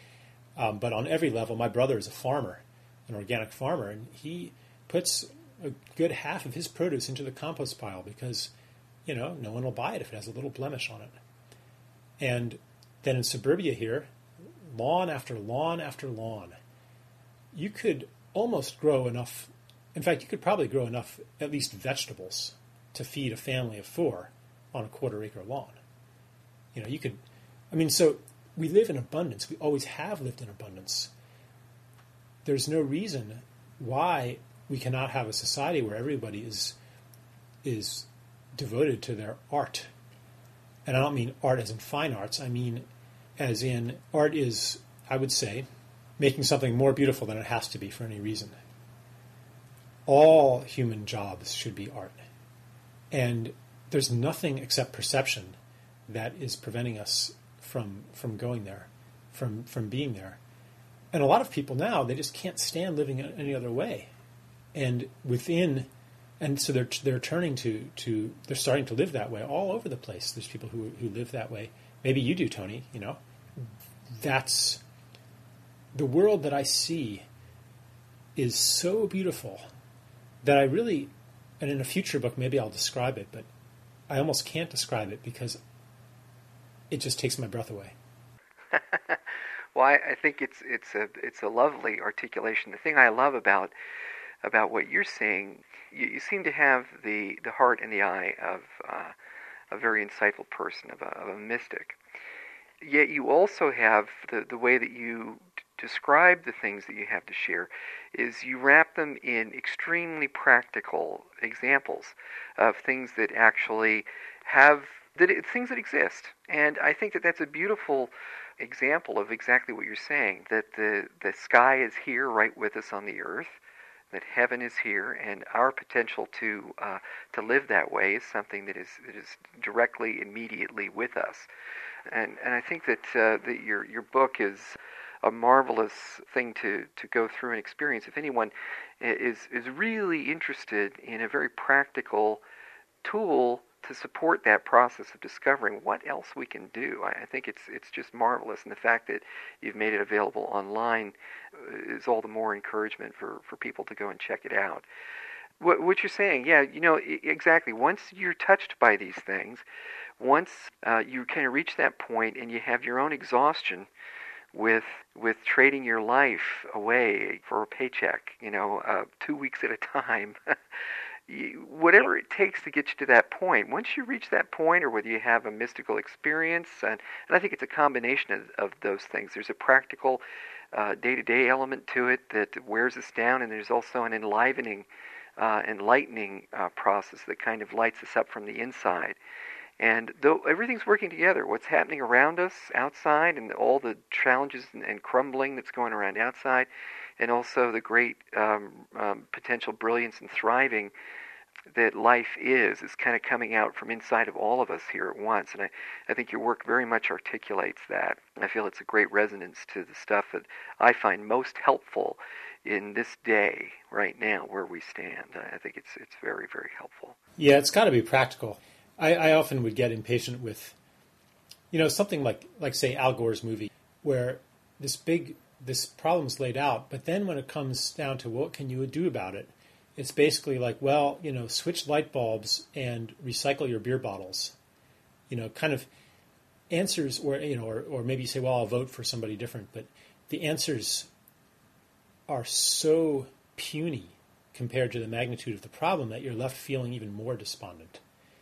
Um, but on every level, my brother is a farmer, an organic farmer, and he puts a good half of his produce into the compost pile because, you know, no one will buy it if it has a little blemish on it. And then in suburbia here, lawn after lawn after lawn, you could almost grow enough, in fact, you could probably grow enough, at least vegetables, to feed a family of four on a quarter acre lawn. You know, you could, I mean, so we live in abundance. We always have lived in abundance. There's no reason why we cannot have a society where everybody is is devoted to their art. And I don't mean art as in fine arts. I mean as in art is, I would say, making something more beautiful than it has to be for any reason. All human jobs should be art. And there's nothing except perception that is preventing us from from going there, from from being there. And a lot of people now, they just can't stand living any other way. And within, and so they're they're turning to, to they're starting to live that way all over the place. There's people who who live that way. Maybe you do, Tony, you know. That's the world that I see is so beautiful that I really, and in a future book maybe I'll describe it, but I almost can't describe it because it just takes my breath away. Well, I, I think it's it's a it's a lovely articulation. The thing I love about about what you're saying, you, you seem to have the, the heart and the eye of uh, a very insightful person, of a, of a mystic. Yet you also have the, the way that you d- describe the things that you have to share is you wrap them in extremely practical examples of things that actually have that it, things that exist. And I think that that's a beautiful example of exactly what you're saying, that the, the sky is here right with us on the earth, that heaven is here, and our potential to uh, to live that way is something that is that is directly, immediately with us. And and I think that uh, that your your book is a marvelous thing to, to go through and experience. If anyone is is really interested in a very practical tool to support that process of discovering what else we can do, I, I think it's it's just marvelous. And the fact that you've made it available online is all the more encouragement for, for people to go and check it out. What, what you're saying, yeah, you know, exactly. Once you're touched by these things, once uh, you kind of reach that point and you have your own exhaustion with with trading your life away for a paycheck, you know, uh, two weeks at a time, you, whatever it takes to get you to that point. Once you reach that point, or whether you have a mystical experience, and, and I think it's a combination of, of those things. There's a practical uh, day-to-day element to it that wears us down, and there's also an enlivening, uh, enlightening uh, process that kind of lights us up from the inside. And though everything's working together, what's happening around us outside and all the challenges and, and crumbling that's going around outside, and also the great um, um, potential brilliance and thriving that life is, is kind of coming out from inside of all of us here at once. And I, I think your work very much articulates that. I feel it's a great resonance to the stuff that I find most helpful in this day, right now, where we stand. I think it's it's very, very helpful. Yeah, it's got to be practical. I, I often would get impatient with, you know, something like, like say, Al Gore's movie, where this big, this problem's laid out, but then when it comes down to what can you do about it, it's basically like, well, you know, switch light bulbs and recycle your beer bottles. You know, kind of answers, or, you know, or, or maybe you say, well, I'll vote for somebody different, but the answers are so puny compared to the magnitude of the problem that you're left feeling even more despondent.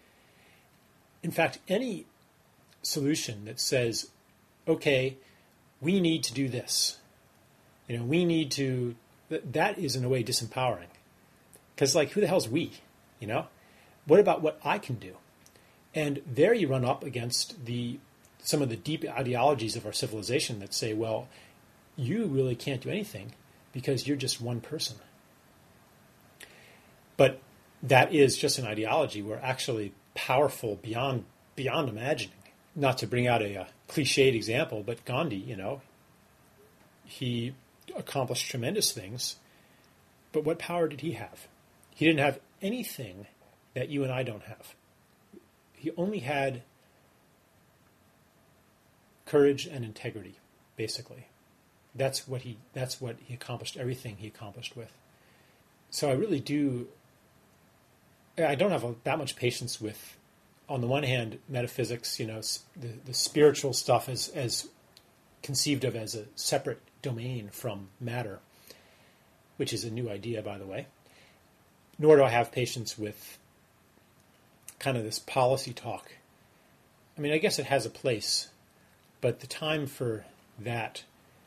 In fact, any solution that says, okay, we need to do this, you know, we need to, that is in a way disempowering. Because, like, who the hell's we, you know? What about what I can do? And there you run up against the some of the deep ideologies of our civilization that say, well, you really can't do anything because you're just one person. But that is just an ideology. We're actually powerful beyond beyond imagining. Not to bring out a, a cliched example, but Gandhi, you know, he accomplished tremendous things, but what power did he have? He didn't have anything that you and I don't have. He only had courage and integrity, basically. That's what he that's what he accomplished, everything he accomplished with. So I really do I don't have a, that much patience with, on the one hand, metaphysics, you know, the, the spiritual stuff as, as conceived of as a separate domain from matter, which is a new idea, by the way. Nor do I have patience with kind of this policy talk. I mean, I guess it has a place, but the time for that,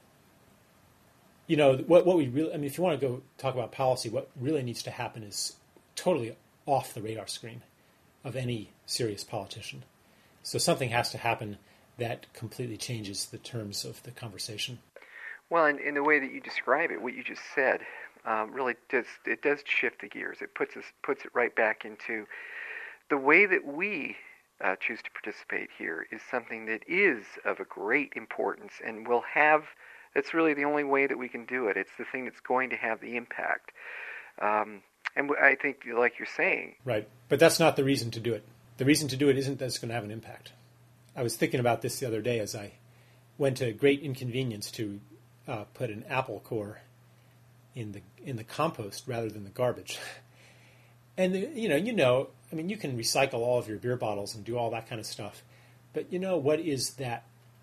you know, what, what we really, I mean, if you want to go talk about policy, what really needs to happen is totally off the radar screen of any serious politician. So something has to happen that completely changes the terms of the conversation. Well, in, in the way that you describe it, what you just said, um, really does it does shift the gears. It puts us puts it right back into the way that we uh, choose to participate here is something that is of a great importance and will have. That's really the only way that we can do it. It's the thing that's going to have the impact. Um, And I think, like you're saying... Right. But that's not the reason to do it. The reason to do it isn't that it's going to have an impact. I was thinking about this the other day as I went to great inconvenience to uh, put an apple core in the in the compost rather than the garbage. And, the, you know, you know, I mean, you can recycle all of your beer bottles and do all that kind of stuff. But, you know, what is that?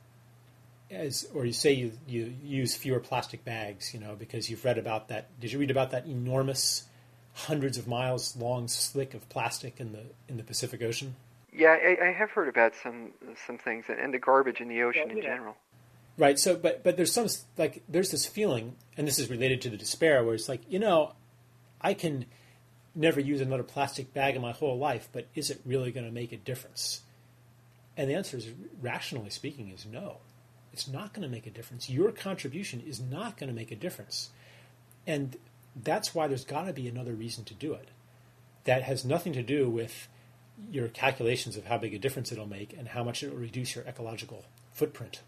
As, or you say you, you use fewer plastic bags, you know, because you've read about that. Did you read about that enormous... hundreds of miles long slick of plastic in the in the Pacific Ocean? Yeah, I, I have heard about some some things, and the garbage in the ocean yeah, in yeah. general. Right. So, but but there's some like there's this feeling, and this is related to the despair, where it's like, you know, I can never use another plastic bag in my whole life, but is it really going to make a difference? And the answer is, rationally speaking, is no. It's not going to make a difference. Your contribution is not going to make a difference. And that's why there's got to be another reason to do it. That has nothing to do with your calculations of how big a difference it'll make and how much it will reduce your ecological footprint.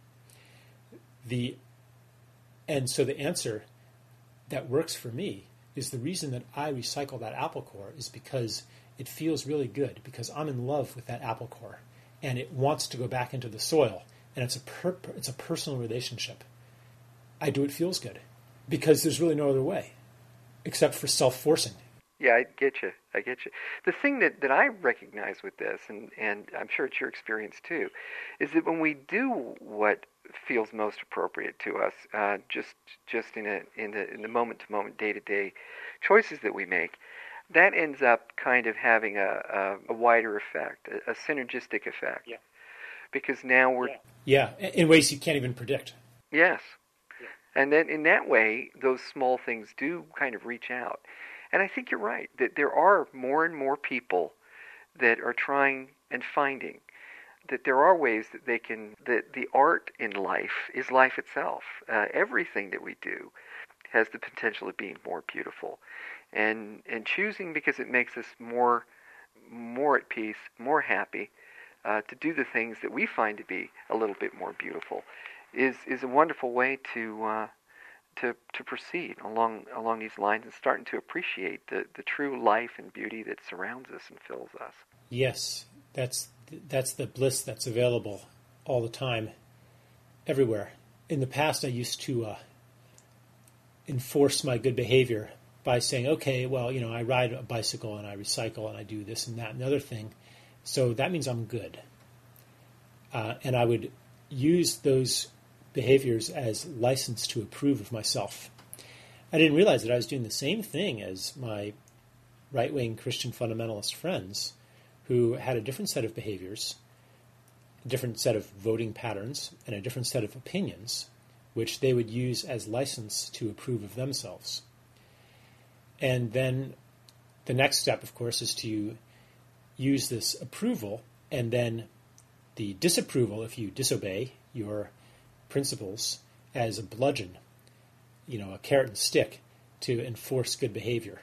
The and so the answer that works for me is the reason that I recycle that apple core is because it feels really good, because I'm in love with that apple core and it wants to go back into the soil, and it's a per, it's a personal relationship. I do it feels good because there's really no other way except for self-forcing. Yeah, I get you. I get you. The thing that, that I recognize with this, and, and I'm sure it's your experience too, is that when we do what feels most appropriate to us, uh, just just in a in the in the moment to moment, day to day choices that we make, that ends up kind of having a a, a wider effect, a, a synergistic effect. Yeah. Because now we're yeah. yeah, in ways you can't even predict. Yes, yeah. And then in that way, those small things do kind of reach out. And I think you're right, that there are more and more people that are trying and finding that there are ways that they can, that the art in life is life itself. Uh, everything that we do has the potential of being more beautiful. And and choosing because it makes us more, more at peace, more happy, uh, to do the things that we find to be a little bit more beautiful is, is a wonderful way to... Uh, To, to proceed along along these lines and starting to appreciate the, the true life and beauty that surrounds us and fills us. Yes, that's that's the bliss that's available all the time, everywhere. In the past, I used to uh, enforce my good behavior by saying, okay, well, you know, I ride a bicycle and I recycle and I do this and that and the other thing, so that means I'm good. Uh, and I would use those behaviors as license to approve of myself. I didn't realize that I was doing the same thing as my right-wing Christian fundamentalist friends who had a different set of behaviors, a different set of voting patterns, and a different set of opinions, which they would use as license to approve of themselves. And then the next step, of course, is to use this approval and then the disapproval if you disobey your principles as a bludgeon, you know, a carrot and stick to enforce good behavior.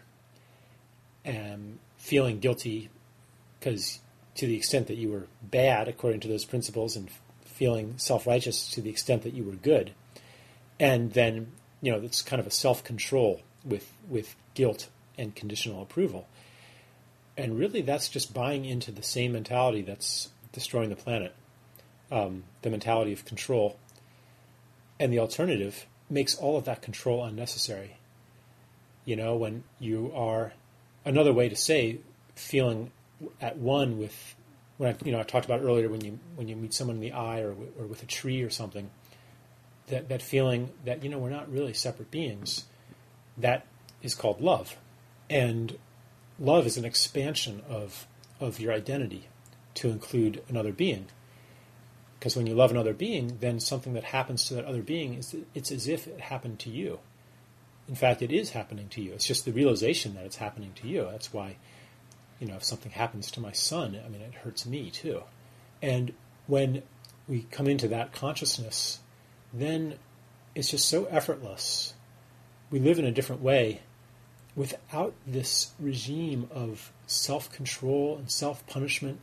And feeling guilty because to the extent that you were bad according to those principles, and feeling self-righteous to the extent that you were good. And then, you know, it's kind of a self-control with, with guilt and conditional approval. And really that's just buying into the same mentality that's destroying the planet, um, the mentality of control. And the alternative makes all of that control unnecessary. You know, when you are, another way to say feeling at one with, when I, you know, I talked about earlier when you when you meet someone in the eye or or with a tree or something, that, that feeling that, you know, we're not really separate beings, that is called love. And love is an expansion of of your identity to include another being. Because when you love another being, then something that happens to that other being, is it's as if it happened to you. In fact, it is happening to you. It's just the realization that it's happening to you. That's why, you know, if something happens to my son, I mean, it hurts me too. And when we come into that consciousness, then it's just so effortless. We live in a different way without this regime of self-control and self-punishment.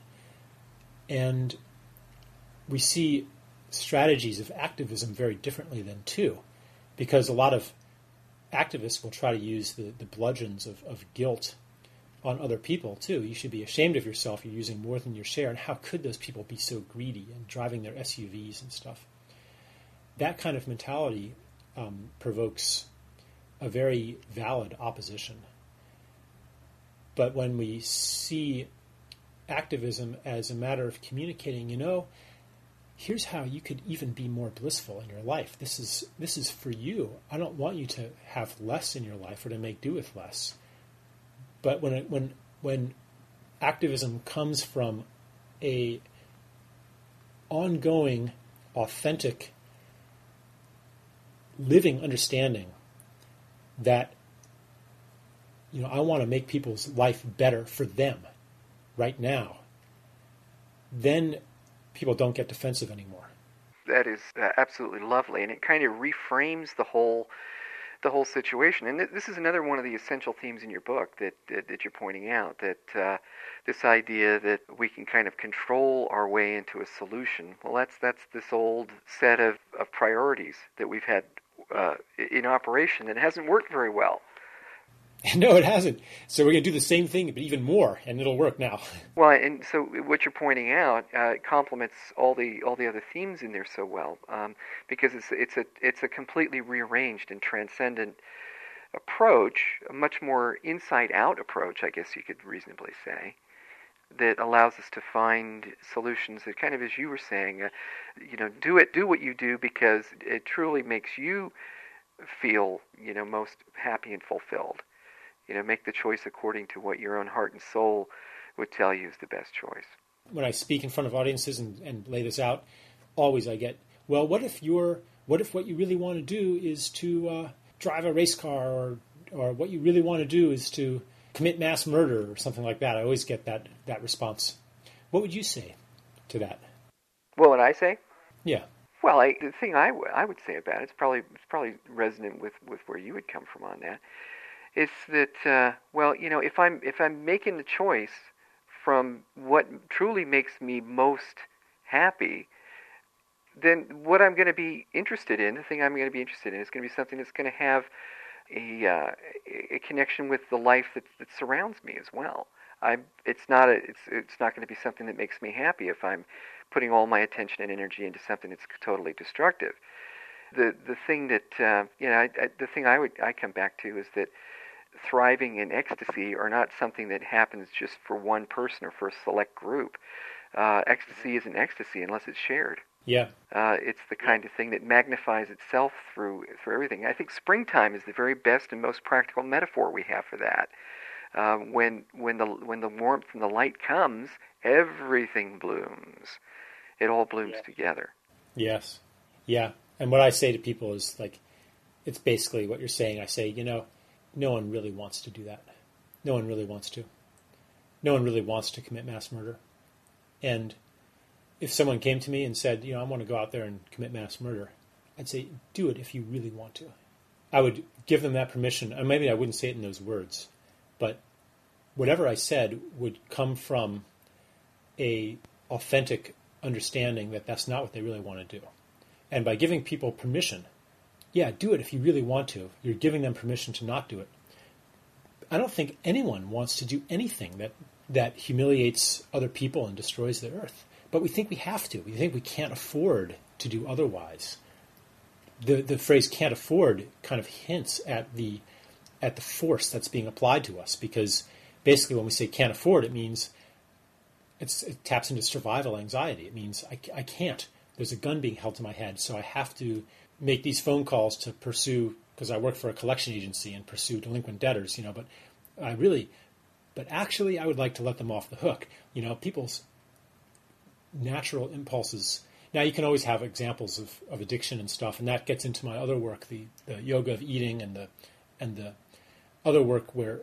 And we see strategies of activism very differently then too, because a lot of activists will try to use the, the bludgeons of, of guilt on other people too. You should be ashamed of yourself. You're using more than your share. And how could those people be so greedy and driving their S U Vs and stuff? That kind of mentality um, provokes a very valid opposition. But when we see activism as a matter of communicating, you know, here's how you could even be more blissful in your life. This is this is for you. I don't want you to have less in your life or to make do with less. But when it, when when activism comes from a ongoing, authentic, living understanding that, you know, I want to make people's life better for them right now, then people don't get defensive anymore. That is uh, absolutely lovely, and it kind of reframes the whole the whole situation. And th- this is another one of the essential themes in your book that that, that you're pointing out, that uh, this idea that we can kind of control our way into a solution. Well, that's that's this old set of, of priorities that we've had uh, in operation that hasn't worked very well. No, it hasn't. So we're going to do the same thing, but even more, and it'll work now. Well, and so what you're pointing out uh, complements all the all the other themes in there so well, um, because it's it's a it's a completely rearranged and transcendent approach, a much more inside-out approach, I guess you could reasonably say, that allows us to find solutions that kind of, as you were saying, uh, you know, do it, do what you do because it truly makes you feel, you know, most happy and fulfilled. You know, make the choice according to what your own heart and soul would tell you is the best choice. When I speak in front of audiences and, and lay this out, always I get, well, what if you're, what if what you really want to do is to uh, drive a race car, or or what you really want to do is to commit mass murder or something like that? I always get that that response. What would you say to that? What would I say? Yeah. Well, I, the thing I, w- I would say about it, it's probably it's probably resonant with, with where you would come from on that. It's that uh, well, you know, if I'm if I'm making the choice from what truly makes me most happy, then what I'm going to be interested in, the thing I'm going to be interested in, is going to be something that's going to have a uh, a connection with the life that that surrounds me as well. I it's not a it's it's not going to be something that makes me happy if I'm putting all my attention and energy into something that's totally destructive. The the thing that uh, you know I, I, the thing I would I come back to is that thriving in ecstasy are not something that happens just for one person or for a select group. Uh, ecstasy isn't ecstasy unless it's shared. Yeah. Uh, it's the kind of thing that magnifies itself through through everything. I think springtime is the very best and most practical metaphor we have for that. Uh, when when the when the warmth and the light comes, everything blooms. It all blooms Yeah. together. Yes. Yeah. And what I say to people is like, it's basically what you're saying. I say, you know, no one really wants to do that. No one really wants to. No one really wants to commit mass murder. And if someone came to me and said, you know, I want to go out there and commit mass murder, I'd say, do it if you really want to. I would give them that permission. And maybe I wouldn't say it in those words, but whatever I said would come from a authentic understanding that that's not what they really want to do. And by giving people permission, yeah, do it if you really want to. You're giving them permission to not do it. I don't think anyone wants to do anything that, that humiliates other people and destroys the earth. But we think we have to. We think we can't afford to do otherwise. The the phrase "can't afford" kind of hints at the at the force that's being applied to us, because basically when we say "can't afford," it means it's, it taps into survival anxiety. It means I, I can't. There's a gun being held to my head, so I have to make these phone calls to pursue, because I work for a collection agency, and pursue delinquent debtors, you know, but I really, but actually I would like to let them off the hook. You know, people's natural impulses. Now you can always have examples of, of addiction and stuff, and that gets into my other work, the, the yoga of eating and the and the other work where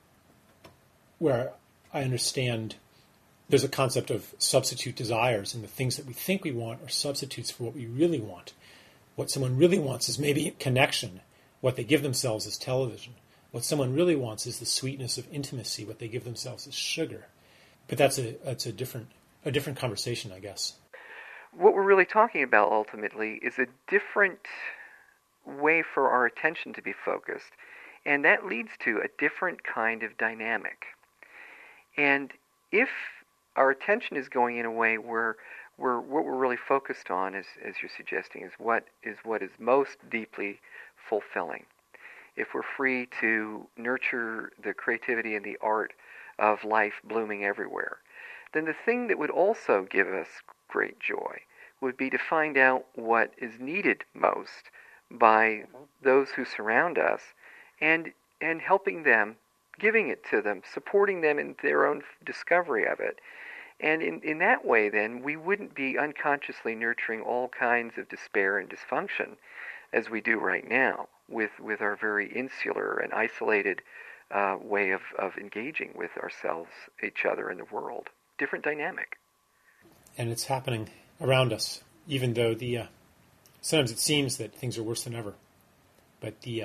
where I understand there's a concept of substitute desires, and the things that we think we want are substitutes for what we really want. What someone really wants is maybe connection. What they give themselves is television. What someone really wants is the sweetness of intimacy. What they give themselves is sugar. But that's a that's a different a different conversation, I guess. What we're really talking about ultimately is a different way for our attention to be focused, and that leads to a different kind of dynamic. And if our attention is going in a way where we're, what we're really focused on, as, as you're suggesting, is what is what is most deeply fulfilling. If we're free to nurture the creativity and the art of life blooming everywhere, then the thing that would also give us great joy would be to find out what is needed most by those who surround us, and and helping them, giving it to them, supporting them in their own discovery of it. And in, in that way, then, we wouldn't be unconsciously nurturing all kinds of despair and dysfunction, as we do right now, with, with our very insular and isolated uh, way of, of engaging with ourselves, each other, and the world. Different dynamic. and it's happening around us, even though the uh, sometimes it seems that things are worse than ever. But the uh,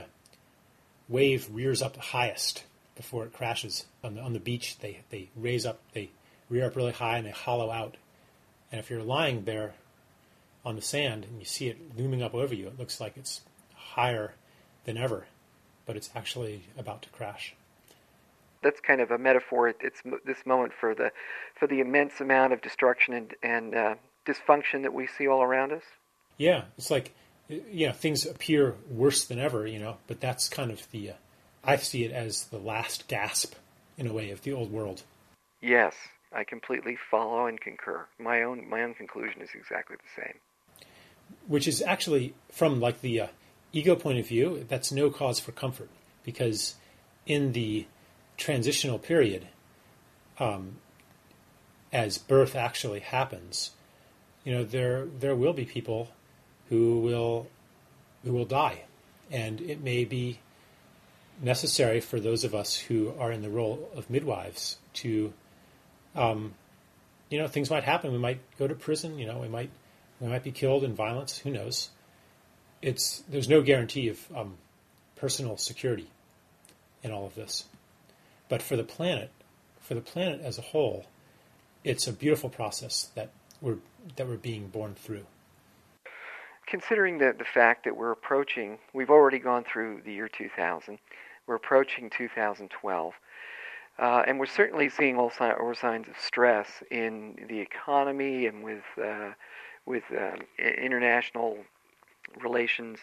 wave rears up highest before it crashes. On the on the beach, they, they raise up, they rear up really high, and they hollow out. And if you're lying there on the sand and you see it looming up over you, it looks like it's higher than ever, but it's actually about to crash. That's kind of a metaphor. It, it's m- this moment for the for the immense amount of destruction and, and uh, dysfunction that we see all around us. Yeah, it's like, you know, things appear worse than ever, you know, but that's kind of the, uh, I see it as the last gasp, in a way, of the old world. Yes, I completely follow and concur. My own my own conclusion is exactly the same. Which is actually, from like the uh, ego point of view, that's no cause for comfort, because in the transitional period, um, as birth actually happens, you know, there there will be people who will who will die, and it may be necessary for those of us who are in the role of midwives to, um, you know, things might happen. We might go to prison. You know, we might we might be killed in violence. Who knows? It's there's no guarantee of um, personal security in all of this, but for the planet, for the planet as a whole, it's a beautiful process that we're that we're being born through. Considering the, the fact that we're approaching, we've already gone through the year two thousand, we're approaching two thousand twelve, uh, and we're certainly seeing all, si- all signs of stress in the economy and with uh, with um, international relations.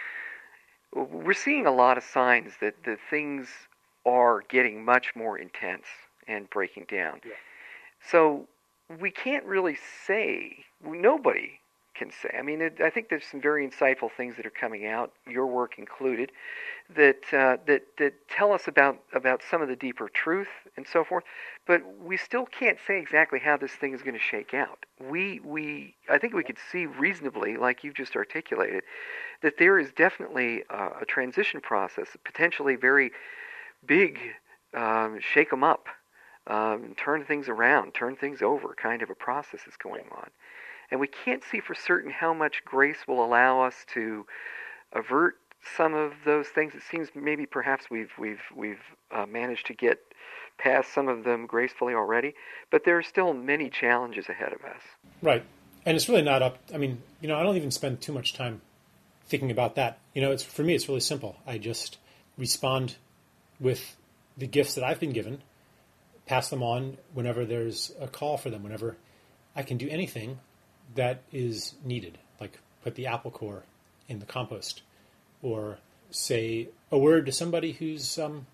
We're seeing a lot of signs that the things are getting much more intense and breaking down. Yeah. So we can't really say, nobody can say. I mean, it, I think there's some very insightful things that are coming out, your work included, that uh, that that tell us about about some of the deeper truth and so forth. But we still can't say exactly how this thing is going to shake out. We we I think we could see reasonably, like you've just articulated, that there is definitely a, a transition process, potentially very big, um, shake 'em up, um, turn things around, turn things over, kind of a process is going on. And we can't see for certain how much grace will allow us to avert some of those things. It seems maybe perhaps we've we've we've uh, managed to get past some of them gracefully already, but there are still many challenges ahead of us. Right, and it's really not up. I mean, you know, I don't even spend too much time thinking about that. You know, it's for me, it's really simple. I just respond with the gifts that I've been given, pass them on whenever there's a call for them, whenever I can do anything that is needed, like put the apple core in the compost, or say a word to somebody who's, um,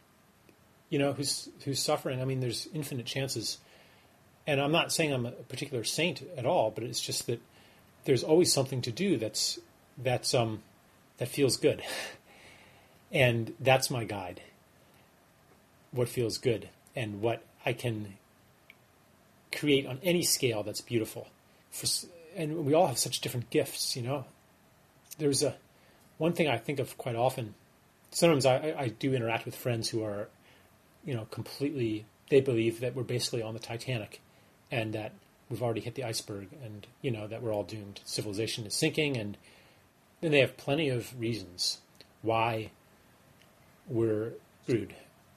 you know, who's who's suffering. I mean, there's infinite chances, and I'm not saying I'm a particular saint at all, but it's just that there's always something to do that's that's um that feels good, and that's my guide. What feels good and what I can create on any scale that's beautiful. For, and we all have such different gifts, you know. There's a one thing I think of quite often. Sometimes I, I do interact with friends who are, you know, completely, they believe that we're basically on the Titanic and that we've already hit the iceberg and, you know, that we're all doomed. Civilization is sinking, and then they have plenty of reasons why we're screwed.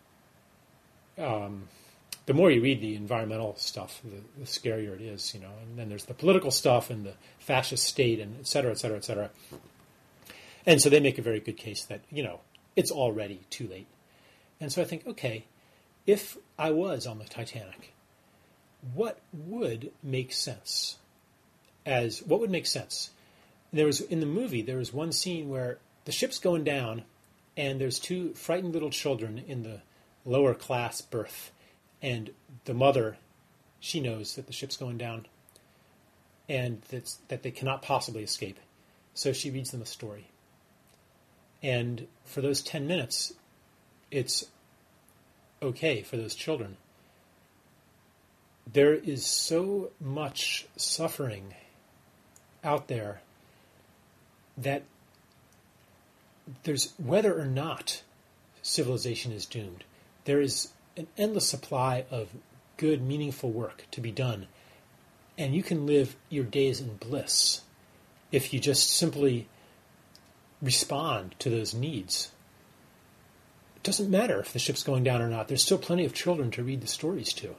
Um, the more you read the environmental stuff, the, the scarier it is, you know. And then there's the political stuff and the fascist state and et cetera, et cetera, et cetera. And so they make a very good case that, you know, it's already too late. And so I think, okay, if I was on the Titanic, what would make sense? As what would make sense? There was in the movie, there was one scene where the ship's going down and there's two frightened little children in the lower class berth. And the mother, she knows that the ship's going down and that's, that they cannot possibly escape. So she reads them a story. And for those ten minutes, it's okay for those children. There is so much suffering out there that there's, whether or not civilization is doomed, there is an endless supply of good, meaningful work to be done. And you can live your days in bliss if you just simply respond to those needs. It doesn't matter if the ship's going down or not. There's still plenty of children to read the stories to.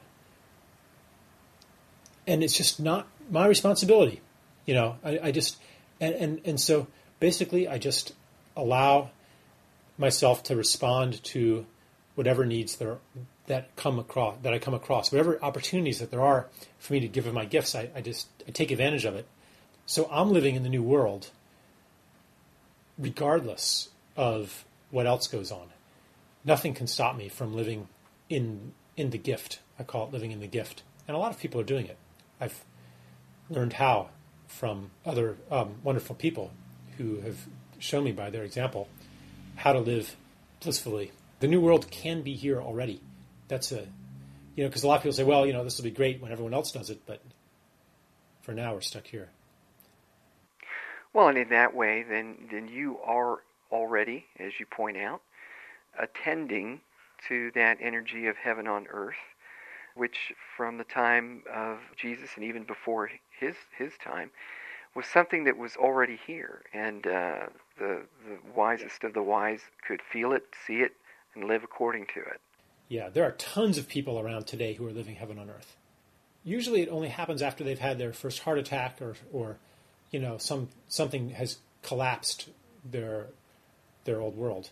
And it's just not my responsibility. You know, I, I just, and, and, and so basically I just allow myself to respond to whatever needs there that come across, that I come across, whatever opportunities that there are for me to give of my gifts, I, I just, I take advantage of it. So I'm living in the new world regardless of what else goes on. Nothing can stop me from living in in the gift. I call it living in the gift. And a lot of people are doing it. I've learned how from other um, wonderful people who have shown me by their example how to live blissfully. The new world can be here already. That's a, you know, because a lot of people say, well, you know, this will be great when everyone else does it, but for now we're stuck here. Well, and in that way, then, then you are already, as you point out, attending to that energy of heaven on earth, which from the time of Jesus and even before his his time was something that was already here, and uh, the the wisest of the wise could feel it, see it, and live according to it. Yeah, there are tons of people around today who are living heaven on earth. Usually, it only happens after they've had their first heart attack, or or you know, some something has collapsed their their old world.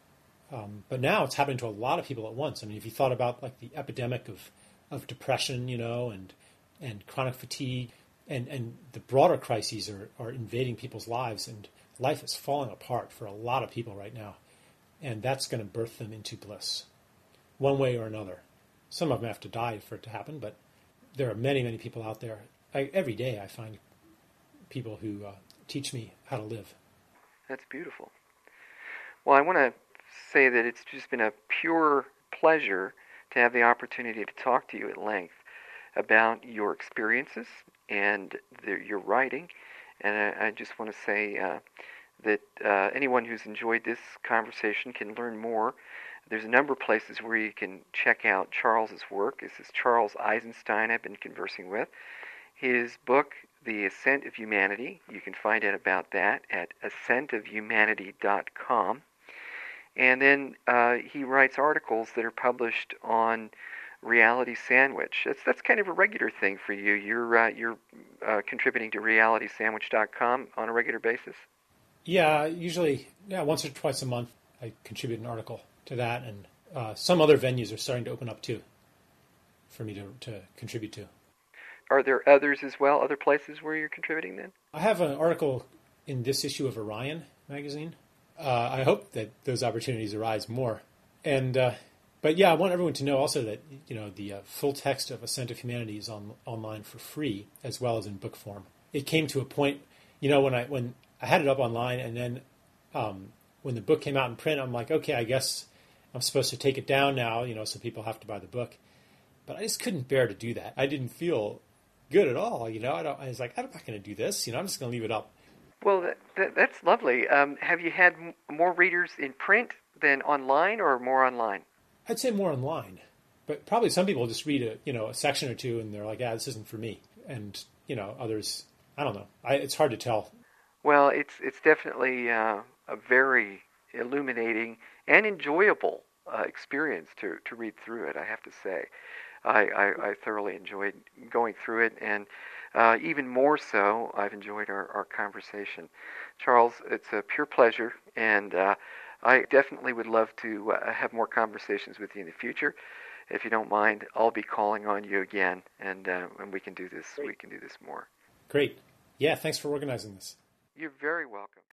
Um, but now it's happening to a lot of people at once. I mean, if you thought about like the epidemic of, of depression, you know, and and chronic fatigue, and, and the broader crises are, are invading people's lives, and life is falling apart for a lot of people right now. And that's going to birth them into bliss, one way or another. Some of them have to die for it to happen, but there are many, many people out there. I, every day I find people who uh, teach me how to live. That's beautiful. Well, I want to say that it's just been a pure pleasure to have the opportunity to talk to you at length about your experiences and the, your writing. And I, I just want to say uh, that uh, anyone who's enjoyed this conversation can learn more. There's a number of places where you can check out Charles's work. This is Charles Eisenstein I've been conversing with. His book, The Ascent of Humanity, you can find out about that at ascent of humanity dot com. And then uh, he writes articles that are published on Reality Sandwich. That's that's kind of a regular thing for you. You're uh, you're uh, contributing to reality sandwich dot com on a regular basis. Yeah, usually, yeah, once or twice a month, I contribute an article to that, and uh, some other venues are starting to open up too, for me to to contribute to. Are there others as well? Other places where you're contributing then? I have an article in this issue of Orion magazine. Uh, I hope that those opportunities arise more. And uh, but yeah, I want everyone to know also that you know the uh, full text of Ascent of Humanity is on online for free as well as in book form. It came to a point, you know, when I when I had it up online, and then um, when the book came out in print, I'm like, okay, I guess I'm supposed to take it down now, you know, so people have to buy the book. But I just couldn't bear to do that. I didn't feel good at all, you know. I, don't, I was like, I'm not going to do this, you know. I'm just going to leave it up. Well, that, that, that's lovely. Um, have you had m- more readers in print than online, or more online? I'd say more online, but probably some people just read a you know a section or two and they're like, "Ah, this isn't for me," and you know others, I don't know. I, it's hard to tell. Well, it's it's definitely uh, a very illuminating and enjoyable uh, experience to to read through it. I have to say, I, I, I thoroughly enjoyed going through it, and uh, even more so, I've enjoyed our, our conversation. Charles, it's a pure pleasure, and uh, I definitely would love to uh, have more conversations with you in the future. If you don't mind, I'll be calling on you again, and uh, and we can do this. Great. We can do this more. Great. Yeah. Thanks for organizing this. You're very welcome.